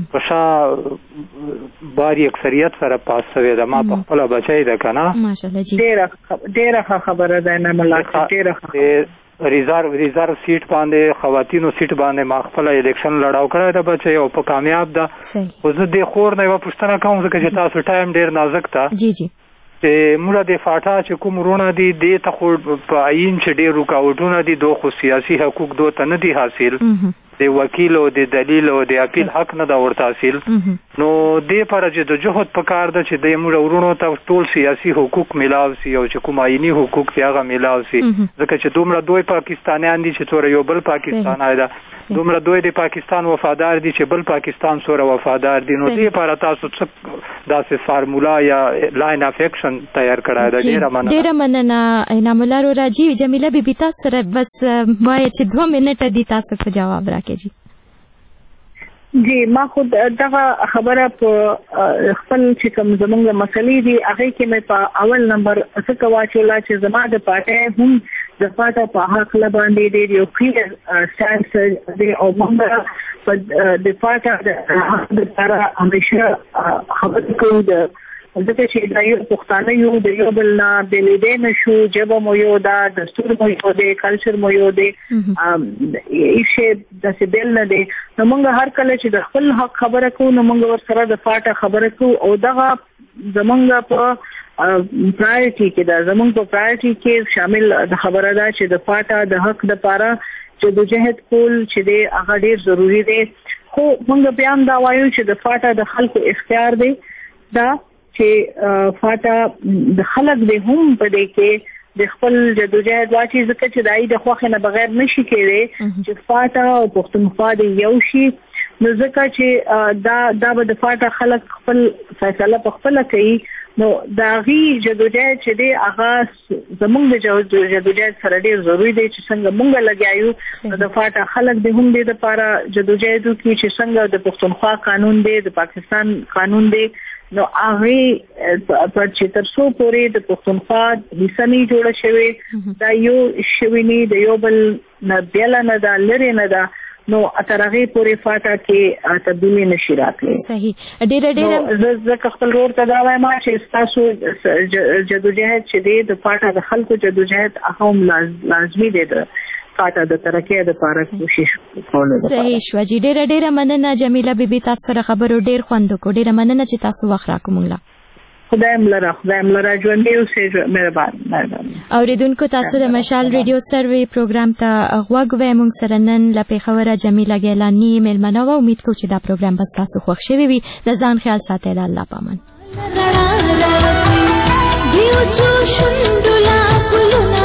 په باری اکثریت سره پاس شوی دا ما په خپل بچی ده کنه ماشاءالله جی ډیره خبره ده نه ملاقات ډیره ریزرو سیټ باندې خواتینو سیټ باندې ما خپل الیکشن لړاو کړی دا بچي او په کامیاب ده خو زه د خور نه یو پوښتنه کوم ځکه چې تاسو ټایم ډیر نازک ده جی چې موږ د فاټا چې کوم رونه دي د ته خو په عین چې ډیر رکاوټونه دي دوه خو سیاسي حقوق دوه ته نه دي حاصل د وکیل او د دلیل او د اپیل حق نه دا ورته حاصل نو د پر چې د جهود په کار ده چې د موږ ورونو ته ټول سیاسي حقوق ملاو سي او چې کوم عیني حقوق هغه ملاو سي ځکه چې دومره دوی پاکستانیان دي چې تور یو بل پاکستان آیدا دومره دوی د پاکستان وفادار دي چې بل پاکستان سره وفادار دي نو دې پر تاسو څه داسې فارمولا یا لاین اف اکشن تیار کړای دا ډیره مننه انعام الله رو راجی جمیله بیبي تاسو سره بس وای چې 2 منټه دي تاسو په جواب راکړئ جی ما خود دغه خبره په خپل چې کوم زمونږ مسلې دي هغه کې مې په اول نمبر څه کواچولا چې زما د پټه هم د پټه په حق لباندې دی یو کلیر سټانس دی او موږ په د پټه د لپاره همیشه خبرې کوو د ځکه چې دا یو پښتانه یو د یو بل نه بلې نشو جبه مو یو دا دستور مو یو دی کلچر مو یو دی ایشه د سیبل نه دی نو موږ هر کله چې د خپل حق خبره کوو نو موږ ور سره د فاټه خبره کوو او دغه زمونږ په پرایورټي کې دا زمونږ په پرایورټي کې شامل د خبره ده چې د فاټه د حق د لپاره جدوجہد کول چې دی هغه ډیر ضروری دی خو موږ بیا هم دا وایو چې د فاټه د خلکو اختیار دی دا چې فاټا د خلک به هم په دې کې د خپل جدوجہد واچي ځکه چې دای د خوخه نه بغیر نشي کېږي چې فاټا او پښتونخوا د یو شي نو ځکه چې دا به د فاټا خلک خپل فیصله په خپل کوي نو دا غي جدوجہد چې دی هغه زمونږ د جدوجہد سره ډیر ضروری دی چې څنګه مونږ لګیایو د فاټا خلک به هم د لپاره جدوجہد کوي چې څنګه د پښتونخوا قانون دی د پاکستان قانون دی نو هغه پر چې تر څو پورې د پښتونخوا لسنی جوړه شوی دا یو شوینی د یو بل نه بیل نه دا لری نه دا نو اترغه پورې فاټا کې تبدیلی نشي راتلی. صحیح. ډېر زه خپل ورور ته دا وایم چې تاسو جدوجہد چې دی د فاټا د خلکو جدوجہد هم لازمي دی د فاټا د ترقۍ لپاره کوشش کول. صحیح شو جی. ډېر مننه جمیله بیبي، تاسو سره خبرو ډېر خوند وکړ. ډېر مننه چې تاسو وخت راکومله. خدای ملره ژوندۍ اوسئ. مهربان. اوریدونکو تاسو د مشال ریډیو سروي پروګرام ته غوږ وې. موږ سره نن له پیښوره جمیله ګیلاني میلمنه وه. امید کوو چې دا پروګرام به تاسو خوښ شوی وي. د ځان خیال ساتئ. الله پامان.